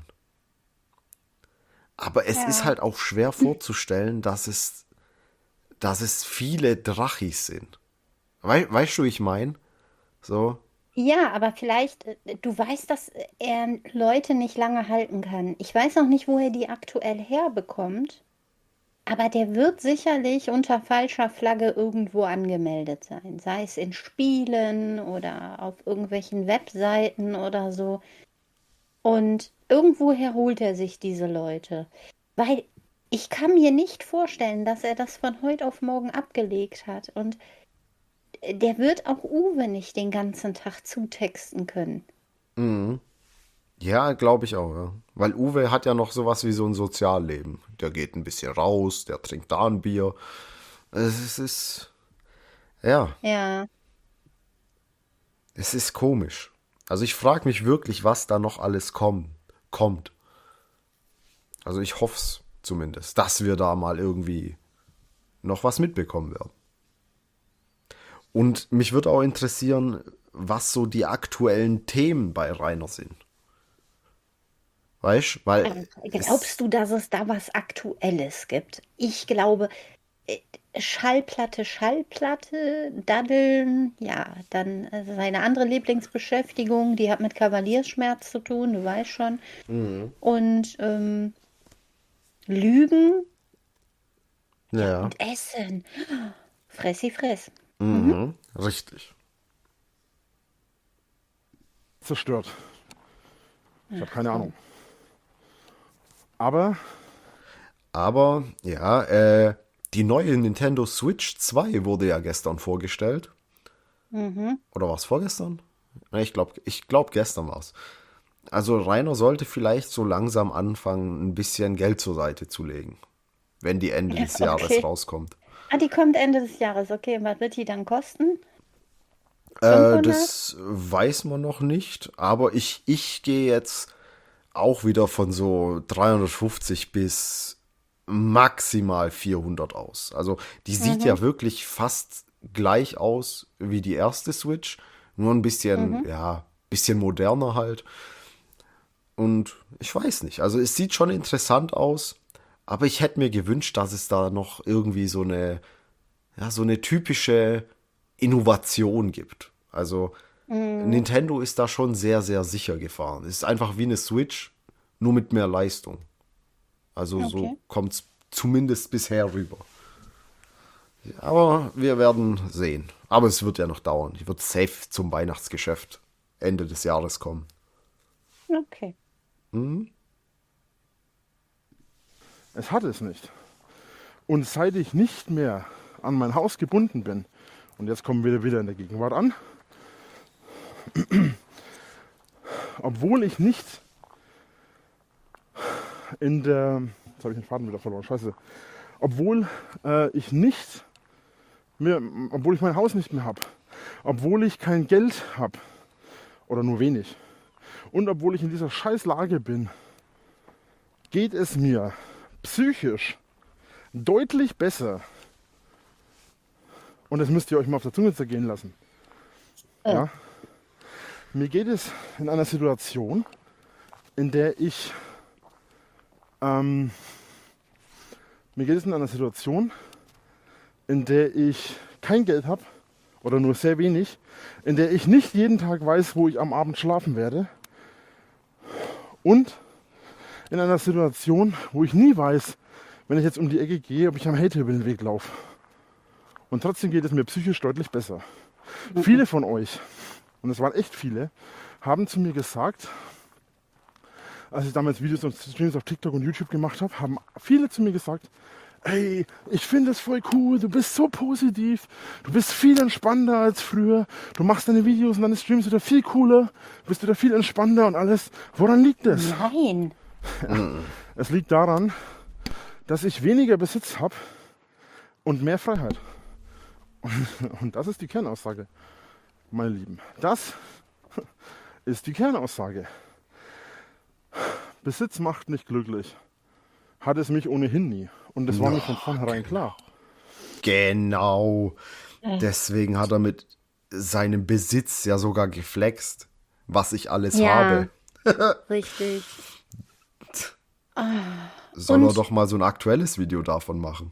Aber es ist Ja. halt auch schwer vorzustellen, dass es viele Drachis sind. Weißt du, ich meine? So. Ja, aber vielleicht, du weißt, dass er Leute nicht lange halten kann. Ich weiß noch nicht, wo er die aktuell herbekommt, aber der wird sicherlich unter falscher Flagge irgendwo angemeldet sein. Sei es in Spielen oder auf irgendwelchen Webseiten oder so. Und irgendwoher holt er sich diese Leute. Weil ich kann mir nicht vorstellen, dass er das von heute auf morgen abgelegt hat. Und der wird auch Uwe nicht den ganzen Tag zutexten können. Ja, glaube ich auch, ja. Weil Uwe hat ja noch sowas wie so ein Sozialleben. Der geht ein bisschen raus, der trinkt da ein Bier. Es ist, ja, Ja, es ist komisch. Also ich frage mich wirklich, was da noch alles kommt. Also ich hoffe es zumindest, dass wir da mal irgendwie noch was mitbekommen werden. Und mich würde auch interessieren, was so die aktuellen Themen bei Rainer sind. Weißt, weil es, glaubst du, dass es da was Aktuelles gibt? Ich glaube, äh, Schallplatte, Daddeln, ja, dann seine andere Lieblingsbeschäftigung, die hat mit Kavaliersschmerz zu tun, du weißt schon. Und Lügen, ja, ja, und Essen. Fressi, fress. richtig. zerstört? Ich habe Ach keine Ahnung. komm. Aber Aber ja, die neue Nintendo Switch 2 wurde ja gestern vorgestellt. Mhm. Oder war es vorgestern? Ne, ich glaub, gestern war es. Also Rainer sollte vielleicht so langsam anfangen, ein bisschen Geld zur Seite zu legen, wenn die Ende des Jahres Okay. rauskommt. Ah, die kommt Ende des Jahres. Okay, und was wird die dann kosten? 500? Das weiß man noch nicht, aber ich gehe jetzt auch wieder von so 350 bis maximal 400 aus. Also die sieht Mhm. ja wirklich fast gleich aus wie die erste Switch, nur ein bisschen, Mhm. ja, bisschen moderner halt. Und ich weiß nicht, also es sieht schon interessant aus, aber ich hätte mir gewünscht, dass es da noch irgendwie so eine typische Innovation gibt. Also Mhm. Nintendo ist da schon sehr, sehr sicher gefahren. Es ist einfach wie eine Switch, nur mit mehr Leistung. Also so Okay. kommt es zumindest bisher rüber. Aber wir werden sehen. Aber es wird ja noch dauern. Die wird safe zum Weihnachtsgeschäft Ende des Jahres kommen. Okay. es hat es nicht. Und seit ich nicht mehr an mein Haus gebunden bin, und jetzt kommen wir wieder in der Gegenwart an, obwohl ich nicht in der, jetzt habe ich den Faden wieder verloren, scheiße, obwohl ich nicht mehr, obwohl ich mein Haus nicht mehr habe, obwohl ich kein Geld habe oder nur wenig und obwohl ich in dieser Scheißlage bin, geht es mir psychisch deutlich besser. Und das müsst ihr euch mal auf der Zunge zergehen lassen. Ja? Mir geht es in einer Situation, in der ich kein Geld habe oder nur sehr wenig, in der ich nicht jeden Tag weiß, wo ich am Abend schlafen werde und in einer Situation, wo ich nie weiß, wenn ich jetzt um die Ecke gehe, ob ich am Haytable-Weg laufe. Und trotzdem geht es mir psychisch deutlich besser. Viele von euch, und es waren echt viele, haben zu mir gesagt, als ich damals Videos und Streams auf TikTok und YouTube gemacht habe, haben viele zu mir gesagt, ey, ich finde es voll cool, du bist so positiv, du bist viel entspannter als früher, du machst deine Videos und deine Streams wieder viel cooler, bist wieder viel entspannter und alles. Woran liegt das? Nein. Es liegt daran, dass ich weniger Besitz habe und mehr Freiheit. Und das ist die Kernaussage, meine Lieben. Das ist die Kernaussage. Besitz macht nicht glücklich. Hat es mich ohnehin nie. Und das war mir von vornherein klar. Genau. Deswegen hat er mit seinem Besitz ja sogar geflext, was ich alles habe. Richtig. Soll er doch mal so ein aktuelles Video davon machen.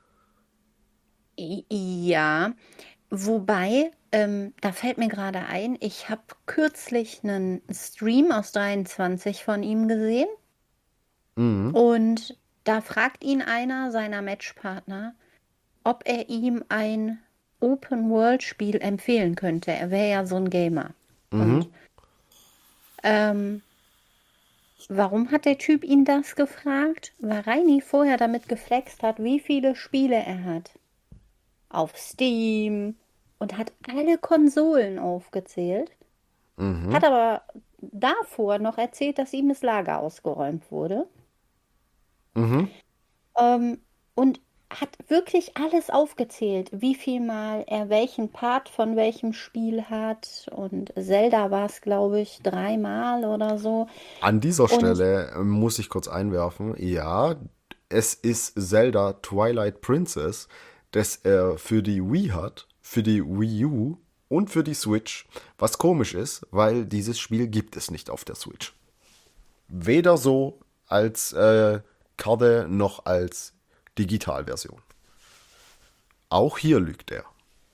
Ja, wobei, da fällt mir gerade ein, ich habe kürzlich einen Stream aus 23 von ihm gesehen und da fragt ihn einer seiner Matchpartner, ob er ihm ein Open-World-Spiel empfehlen könnte. Er wäre ja so ein Gamer. Und warum hat der Typ ihn das gefragt? Weil Reini vorher damit geflext hat, wie viele Spiele er hat. Auf Steam und hat alle Konsolen aufgezählt. Hat aber davor noch erzählt, dass ihm das Lager ausgeräumt wurde. Und hat wirklich alles aufgezählt, wie viel Mal er welchen Part von welchem Spiel hat. Und Zelda war es, glaube ich, 3 Mal oder so. An dieser Stelle muss ich kurz einwerfen, ja, es ist Zelda Twilight Princess, das er für die Wii hat, für die Wii U und für die Switch, was komisch ist, weil dieses Spiel gibt es nicht auf der Switch. Weder so als Karte noch als Digitalversion. Auch hier lügt er.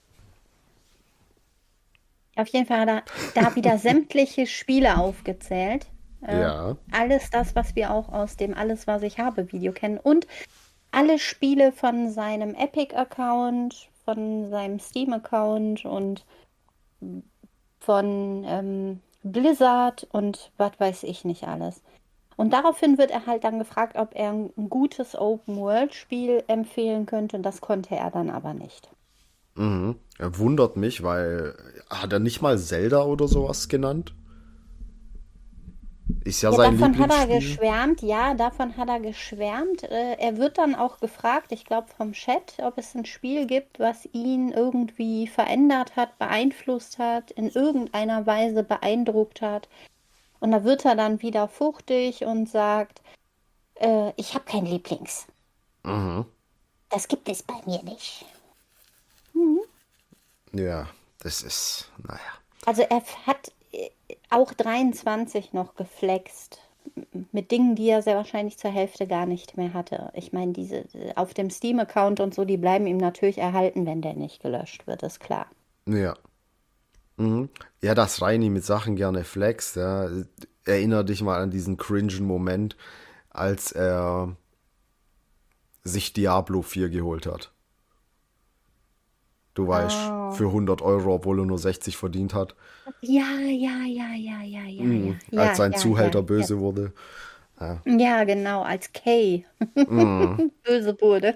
Auf jeden Fall hat er da wieder sämtliche Spiele aufgezählt. Ja. Alles das, was wir auch aus dem Alles, was ich habe Video kennen. Und alle Spiele von seinem Epic-Account, von seinem Steam-Account und von Blizzard und was weiß ich nicht alles. Und daraufhin wird er halt dann gefragt, ob er ein gutes Open-World-Spiel empfehlen könnte. Und das konnte er dann aber nicht. Er wundert mich, weil hat er nicht mal Zelda oder sowas genannt? Ist ja sein Davon hat er Lieblingsspiel. geschwärmt, ja, davon hat er geschwärmt. Er wird dann auch gefragt, ich glaube vom Chat, ob es ein Spiel gibt, was ihn irgendwie verändert hat, beeinflusst hat, in irgendeiner Weise beeindruckt hat. Und da wird er dann wieder fuchtig und sagt, ich habe kein Lieblings. Das gibt es bei mir nicht. Ja, das ist, naja. Also er hat auch 23 noch geflext mit Dingen, die er sehr wahrscheinlich zur Hälfte gar nicht mehr hatte. Ich meine, diese auf dem Steam-Account und so, die bleiben ihm natürlich erhalten, wenn der nicht gelöscht wird, ist klar. Ja. Ja, dass Reini mit Sachen gerne flext, ja. Erinner dich mal an diesen cringen Moment, als er sich Diablo 4 geholt hat. Du weißt, für 100 Euro, obwohl er nur 60 verdient hat. Ja. Als sein Ja, Zuhälter ja, böse wurde. Ja, genau, als Kay böse wurde.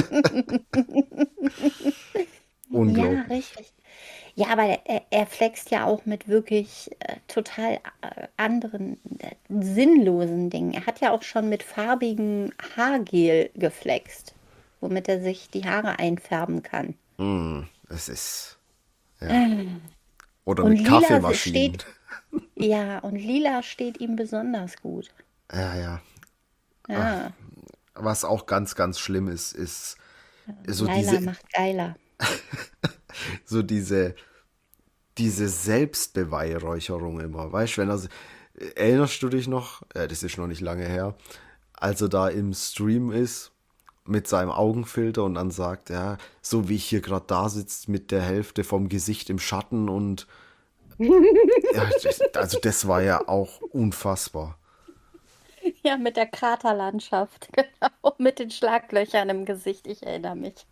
Unglaublich. Ja, richtig. Ja, aber er flext ja auch mit wirklich total anderen sinnlosen Dingen. Er hat ja auch schon mit farbigem Haargel geflext, womit er sich die Haare einfärben kann. Es ist. Äh, Oder Und mit lila Kaffeemaschinen. und lila steht ihm besonders gut. Ja. Ja, Was auch ganz, ganz schlimm ist, ist so Laila macht geiler. so diese Selbstbeweihräucherung immer. Weißt du, erinnerst du dich noch, das ist noch nicht lange her, als er da im Stream ist mit seinem Augenfilter und dann sagt, ja, so wie ich hier gerade da sitze mit der Hälfte vom Gesicht im Schatten und ja, also das war ja auch unfassbar. Ja, mit der Kraterlandschaft, genau, mit den Schlaglöchern im Gesicht, ich erinnere mich.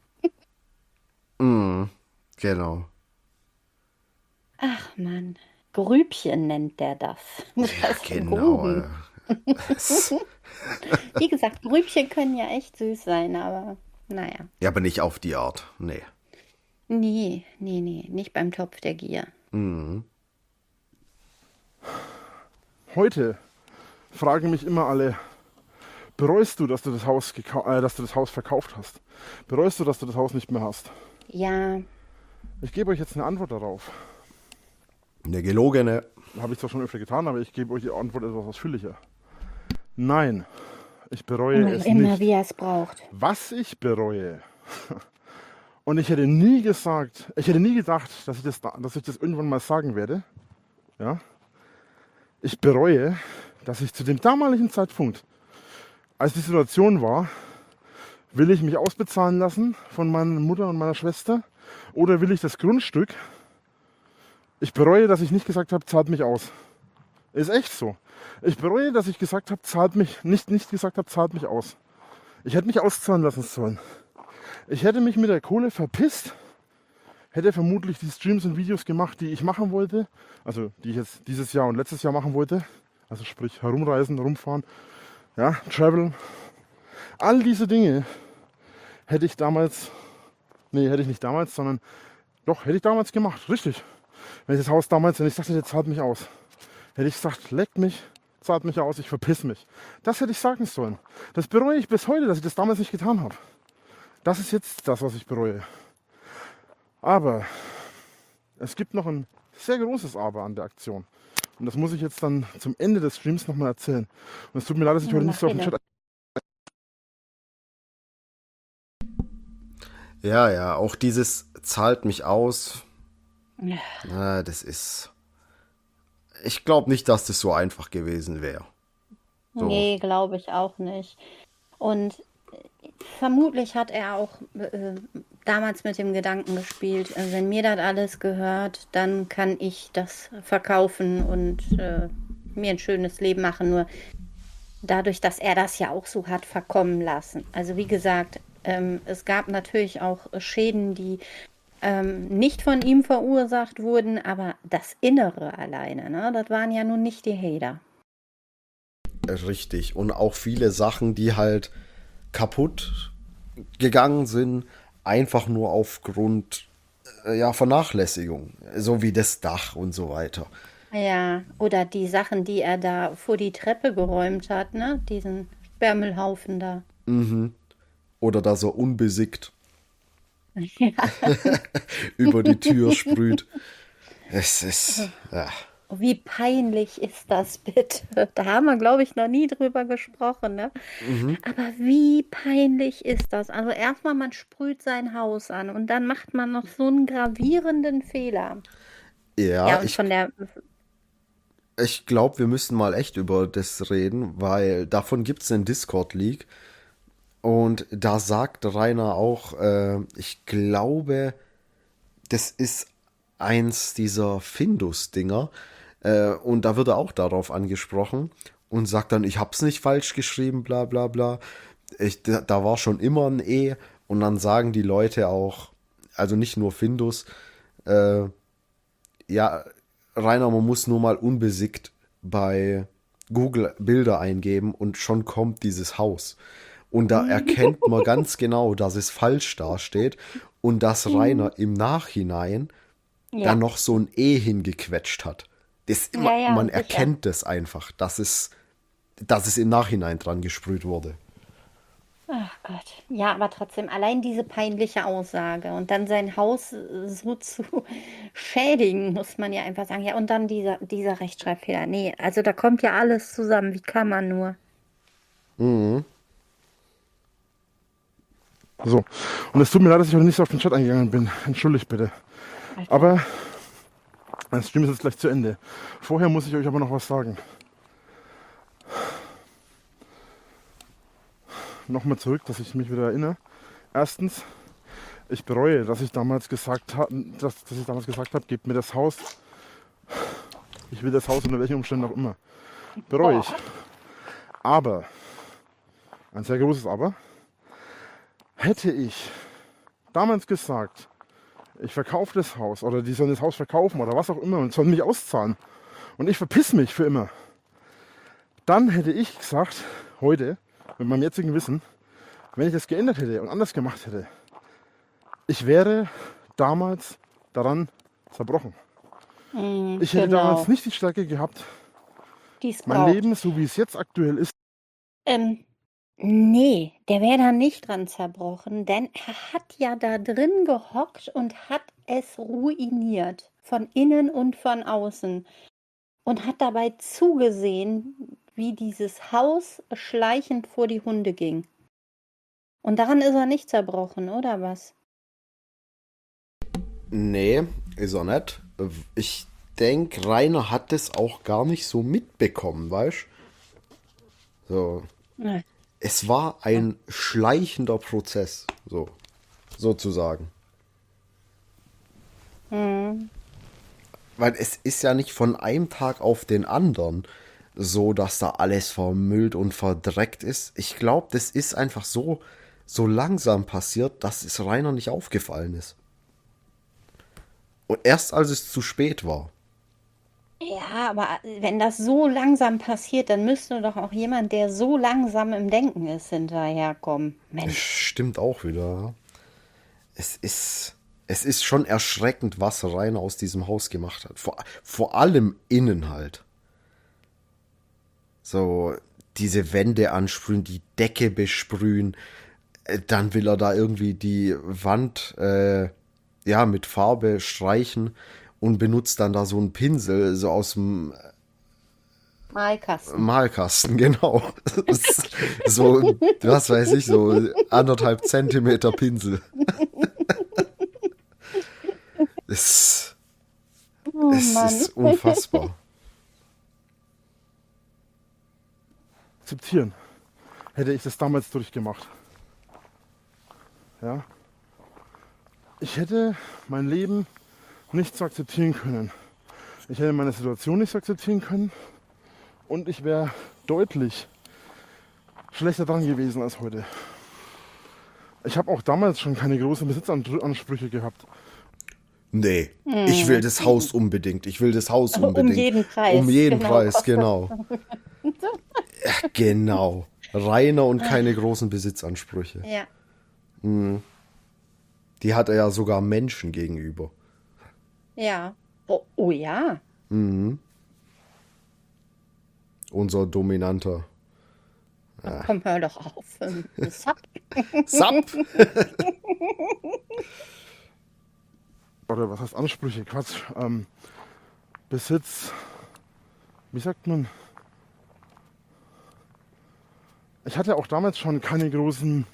Genau. Ach Mann, Grübchen nennt der das. Ja, Das genau. Gruben. Wie gesagt, Grübchen können ja echt süß sein, aber naja. Ja, aber nicht auf die Art. Nee. Nee, nicht beim Topf der Gier. Heute fragen mich immer alle, bereust du, dass du das Haus verkauft hast? Bereust du, dass du das Haus nicht mehr hast? Ja, Ich gebe euch jetzt eine Antwort darauf. Eine gelogene. Habe ich zwar schon öfter getan, aber ich gebe euch die Antwort etwas ausführlicher. Nein, ich bereue es immer nicht. wie er es braucht. Was ich bereue, und ich hätte nie gedacht, dass ich das irgendwann mal sagen werde. Ja? Ich bereue, dass ich zu dem damaligen Zeitpunkt, als die Situation war, will ich mich ausbezahlen lassen von meiner Mutter und meiner Schwester oder will ich das Grundstück? Ich bereue, dass ich nicht gesagt habe, zahlt mich aus. Ist echt so. Ich bereue, dass ich gesagt habe, nicht gesagt habe, zahlt mich aus. Ich hätte mich auszahlen lassen sollen. Ich hätte mich mit der Kohle verpisst, hätte vermutlich die Streams und Videos gemacht, die ich machen wollte, also die ich jetzt dieses Jahr und letztes Jahr machen wollte, also sprich herumreisen, rumfahren, ja, travel. All diese Dinge hätte ich nicht damals, sondern doch, hätte ich damals gemacht, richtig. Wenn ich das Haus damals, wenn ich sagte, jetzt zahlt mich aus, hätte ich gesagt, leckt mich, zahlt mich aus, ich verpiss mich. Das hätte ich sagen sollen. Das bereue ich bis heute, dass ich das damals nicht getan habe. Das ist jetzt das, was ich bereue. Aber es gibt noch ein sehr großes Aber an der Aktion. Und das muss ich jetzt dann zum Ende des Streams nochmal erzählen. Und es tut mir leid, dass ich heute nicht so auf den Chat... Ja, auch dieses zahlt mich aus. Ja. Na, das ist. Ich glaube nicht, dass das so einfach gewesen wäre. So. Nee, glaube ich auch nicht. Und vermutlich hat er auch damals mit dem Gedanken gespielt, wenn mir das alles gehört, dann kann ich das verkaufen und mir ein schönes Leben machen. Nur dadurch, dass er das ja auch so hat verkommen lassen. Also wie gesagt, es gab natürlich auch Schäden, die nicht von ihm verursacht wurden, aber das Innere alleine, ne, das waren ja nun nicht die Hater. Richtig. Und auch viele Sachen, die halt kaputt gegangen sind, einfach nur aufgrund Vernachlässigung. So wie das Dach und so weiter. Ja, oder die Sachen, die er da vor die Treppe geräumt hat, ne, diesen Sperrmüllhaufen da. Oder da so unbesickt Ja. über die Tür sprüht. Es ist. Ja. Wie peinlich ist das bitte? Da haben wir, glaube ich, noch nie drüber gesprochen, ne? Aber wie peinlich ist das? Also erstmal, man sprüht sein Haus an und dann macht man noch so einen gravierenden Fehler. Ja, und ich glaube, wir müssen mal echt über das reden, weil davon gibt es einen Discord-Leak. Und da sagt Rainer auch, ich glaube, das ist eins dieser Findus-Dinger. Und da wird er auch darauf angesprochen und sagt dann, ich hab's nicht falsch geschrieben, bla bla bla. Da war schon immer ein E. Und dann sagen die Leute auch, also nicht nur Findus, ja, Rainer, man muss nur mal unbesickt bei Google Bilder eingeben und schon kommt dieses Haus. Und da erkennt man ganz genau, dass es falsch dasteht und dass Rainer im Nachhinein dann noch so ein E hingequetscht hat. Ja, ja, man sicher. erkennt es einfach, dass es im Nachhinein dran gesprüht wurde. Ach Gott. Ja, aber trotzdem, allein diese peinliche Aussage und dann sein Haus so zu schädigen, muss man ja einfach sagen. Ja, und dann dieser Rechtschreibfehler. Nee, also da kommt ja alles zusammen. Wie kann man nur? So. Und es tut mir leid, dass ich heute nicht so auf den Chat eingegangen bin. Entschuldigt bitte. Alter. Aber mein Stream ist jetzt gleich zu Ende. Vorher muss ich euch aber noch was sagen. Nochmal zurück, dass ich mich wieder erinnere. Erstens, ich bereue, dass ich damals gesagt habe, gebt mir das Haus. Ich will das Haus unter welchen Umständen auch immer. Bereue ich. Aber, ein sehr großes Aber, hätte ich damals gesagt, ich verkaufe das Haus oder die sollen das Haus verkaufen oder was auch immer und sollen mich auszahlen und ich verpiss mich für immer, dann hätte ich gesagt, heute, mit meinem jetzigen Wissen, wenn ich das geändert hätte und anders gemacht hätte, ich wäre damals daran zerbrochen. Ich hätte damals nicht die Stärke gehabt, Dies mein braucht. Leben, so wie es jetzt aktuell ist, Nee, der wäre da nicht dran zerbrochen, denn er hat ja da drin gehockt und hat es ruiniert, von innen und von außen. Und hat dabei zugesehen, wie dieses Haus schleichend vor die Hunde ging. Und daran ist er nicht zerbrochen, oder was? Nee, ist er nicht. Ich denke, Rainer hat das auch gar nicht so mitbekommen, weißt du? So. Nee. Es war ein schleichender Prozess, so sozusagen. Weil es ist ja nicht von einem Tag auf den anderen so, dass da alles vermüllt und verdreckt ist. Ich glaube, das ist einfach so langsam passiert, dass es Rainer nicht aufgefallen ist. Und erst als es zu spät war. Ja, aber wenn das so langsam passiert, dann müsste doch auch jemand, der so langsam im Denken ist, hinterherkommen. Mensch. Stimmt auch wieder. Es ist schon erschreckend, was Rainer aus diesem Haus gemacht hat. Vor allem innen halt. So, diese Wände ansprühen, die Decke besprühen. Dann will er da irgendwie die Wand mit Farbe streichen und benutzt dann da so einen Pinsel, so aus dem Malkasten. Malkasten, genau. So, was weiß ich, so 1,5 Zentimeter Pinsel. Es Mann. ist unfassbar. akzeptieren, hätte ich das damals durchgemacht. Ja? Ich hätte mein Leben nicht so akzeptieren können. Ich hätte meine Situation nicht so akzeptieren können und ich wäre deutlich schlechter dran gewesen als heute. Ich habe auch damals schon keine großen Besitzansprüche gehabt. Nee, ich will das Haus unbedingt. Ich will das Haus unbedingt. Um jeden Preis. Um jeden Genau, Preis, kostet. genau. Ja, genau. Reiner und keine großen Besitzansprüche. Ja. Die hat er ja sogar Menschen gegenüber. Ja. Oh ja. Unser dominanter Komm, hör doch auf. Sap. Sap. Oder was heißt Ansprüche? Quatsch. Besitz. Wie sagt man? Ich hatte auch damals schon kein großes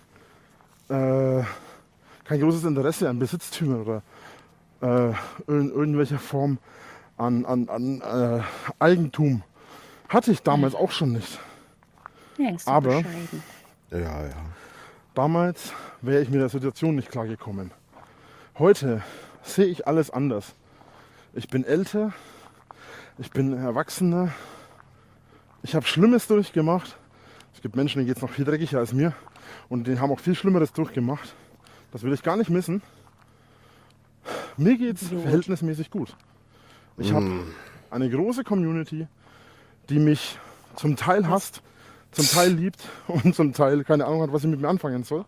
Interesse an Besitztümern oder in irgendwelcher Form an Eigentum. Hatte ich damals auch schon nicht. Ja, ist so Aber- bescheiden. Ja. Damals wäre ich mit der Situation nicht klargekommen. Heute sehe ich alles anders. Ich bin älter, ich bin Erwachsener, ich habe Schlimmes durchgemacht. Es gibt Menschen, denen geht es noch viel dreckiger als mir und die haben auch viel Schlimmeres durchgemacht. Das will ich gar nicht missen. Mir geht es verhältnismäßig gut. Ich habe eine große Community, die mich zum Teil hasst, zum Teil liebt und zum Teil keine Ahnung hat, was sie mit mir anfangen soll.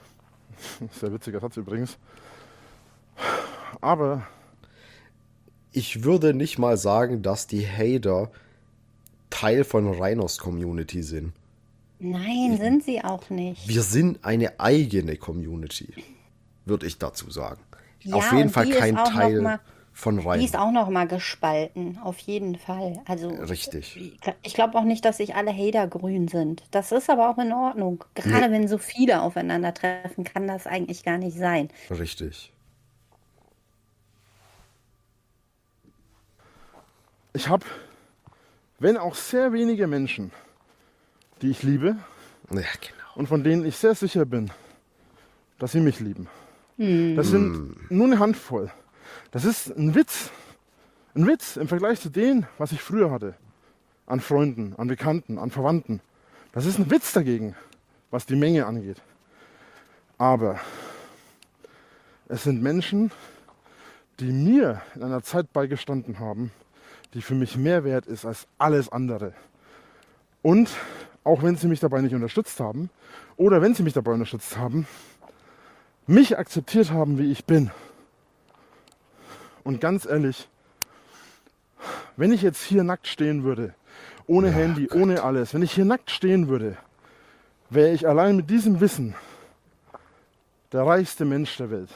Sehr witziger Satz übrigens. Aber ich würde nicht mal sagen, dass die Hater Teil von Reiners Community sind. Nein, sind sie auch nicht. Wir sind eine eigene Community, würde ich dazu sagen. Ja, Auf jeden und Fall die ist kein auch Teil noch mal, von die ist Rainer. auch noch mal gespalten, auf jeden Fall. Also Richtig, ich glaube auch nicht, dass sich alle Hater grün sind. Das ist aber auch in Ordnung. nee, Gerade wenn so viele aufeinandertreffen, kann das eigentlich gar nicht sein. richtig. Ich habe, wenn auch sehr wenige Menschen, die ich liebe Ja, genau. und von denen ich sehr sicher bin, dass sie mich lieben. Das sind nur eine Handvoll. Das ist ein Witz. Ein Witz im Vergleich zu dem, was ich früher hatte. An Freunden, an Bekannten, an Verwandten. Das ist ein Witz dagegen, was die Menge angeht. Aber es sind Menschen, die mir in einer Zeit beigestanden haben, die für mich mehr wert ist als alles andere. Und auch wenn sie mich dabei nicht unterstützt haben, oder wenn sie mich dabei unterstützt haben, mich akzeptiert haben, wie ich bin. Und ganz ehrlich, wenn ich jetzt hier nackt stehen würde, ohne Handy, ohne alles, wenn ich hier nackt stehen würde, wäre ich allein mit diesem Wissen der reichste Mensch der Welt.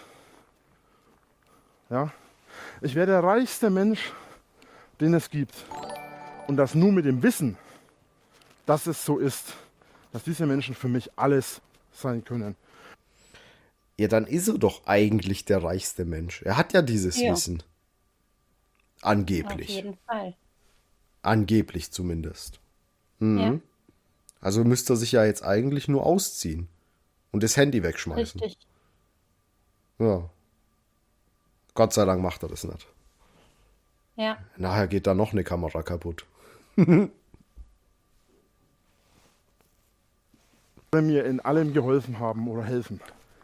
Ja? Ich wäre der reichste Mensch, den es gibt. Und das nur mit dem Wissen, dass es so ist, dass diese Menschen für mich alles sein können. Ja, dann ist er doch eigentlich der reichste Mensch. Er hat ja dieses Ja, Wissen. auf Angeblich. jeden Fall. Angeblich zumindest. Ja, Also müsste er sich ja jetzt eigentlich nur ausziehen und das Handy wegschmeißen. richtig. Ja. Gott sei Dank macht er das nicht. Ja, Nachher geht da noch eine Kamera kaputt. Mir in allem geholfen haben oder helfen.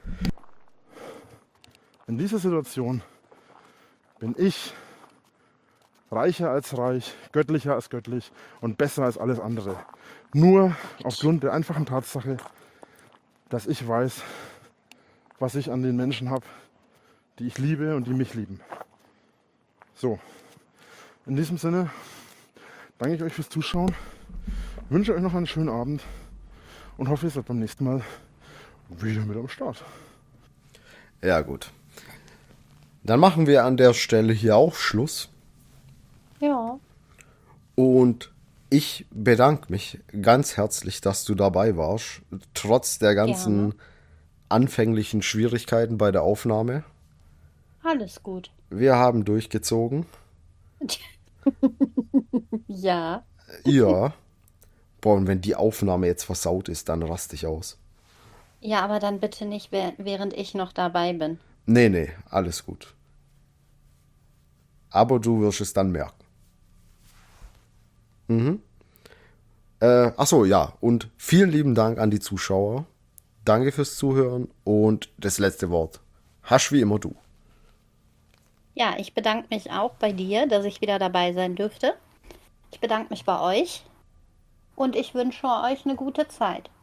In dieser Situation bin ich reicher als reich, göttlicher als göttlich und besser als alles andere. Nur aufgrund der einfachen Tatsache, dass ich weiß, was ich an den Menschen habe, die ich liebe und die mich lieben. So, in diesem Sinne danke ich euch fürs Zuschauen, wünsche euch noch einen schönen Abend und hoffe, ihr seid beim nächsten Mal wieder mit am Start. Ja, gut. Dann machen wir an der Stelle hier auch Schluss. ja, Und ich bedanke mich ganz herzlich, dass du dabei warst. Trotz der gerne. ganzen anfänglichen Schwierigkeiten bei der Aufnahme. Alles gut. Wir haben durchgezogen. Ja, Ja. Boah, und wenn die Aufnahme jetzt versaut ist, dann raste ich aus. ja, aber dann bitte nicht, während ich noch dabei bin. Nee, nee, alles gut. Aber du wirst es dann merken. Ach so, ja. Und vielen lieben Dank an die Zuschauer. Danke fürs Zuhören. Und das letzte Wort hast wie immer du. Ja, ich bedanke mich auch bei dir, dass ich wieder dabei sein dürfte. Ich bedanke mich bei euch und ich wünsche euch eine gute Zeit.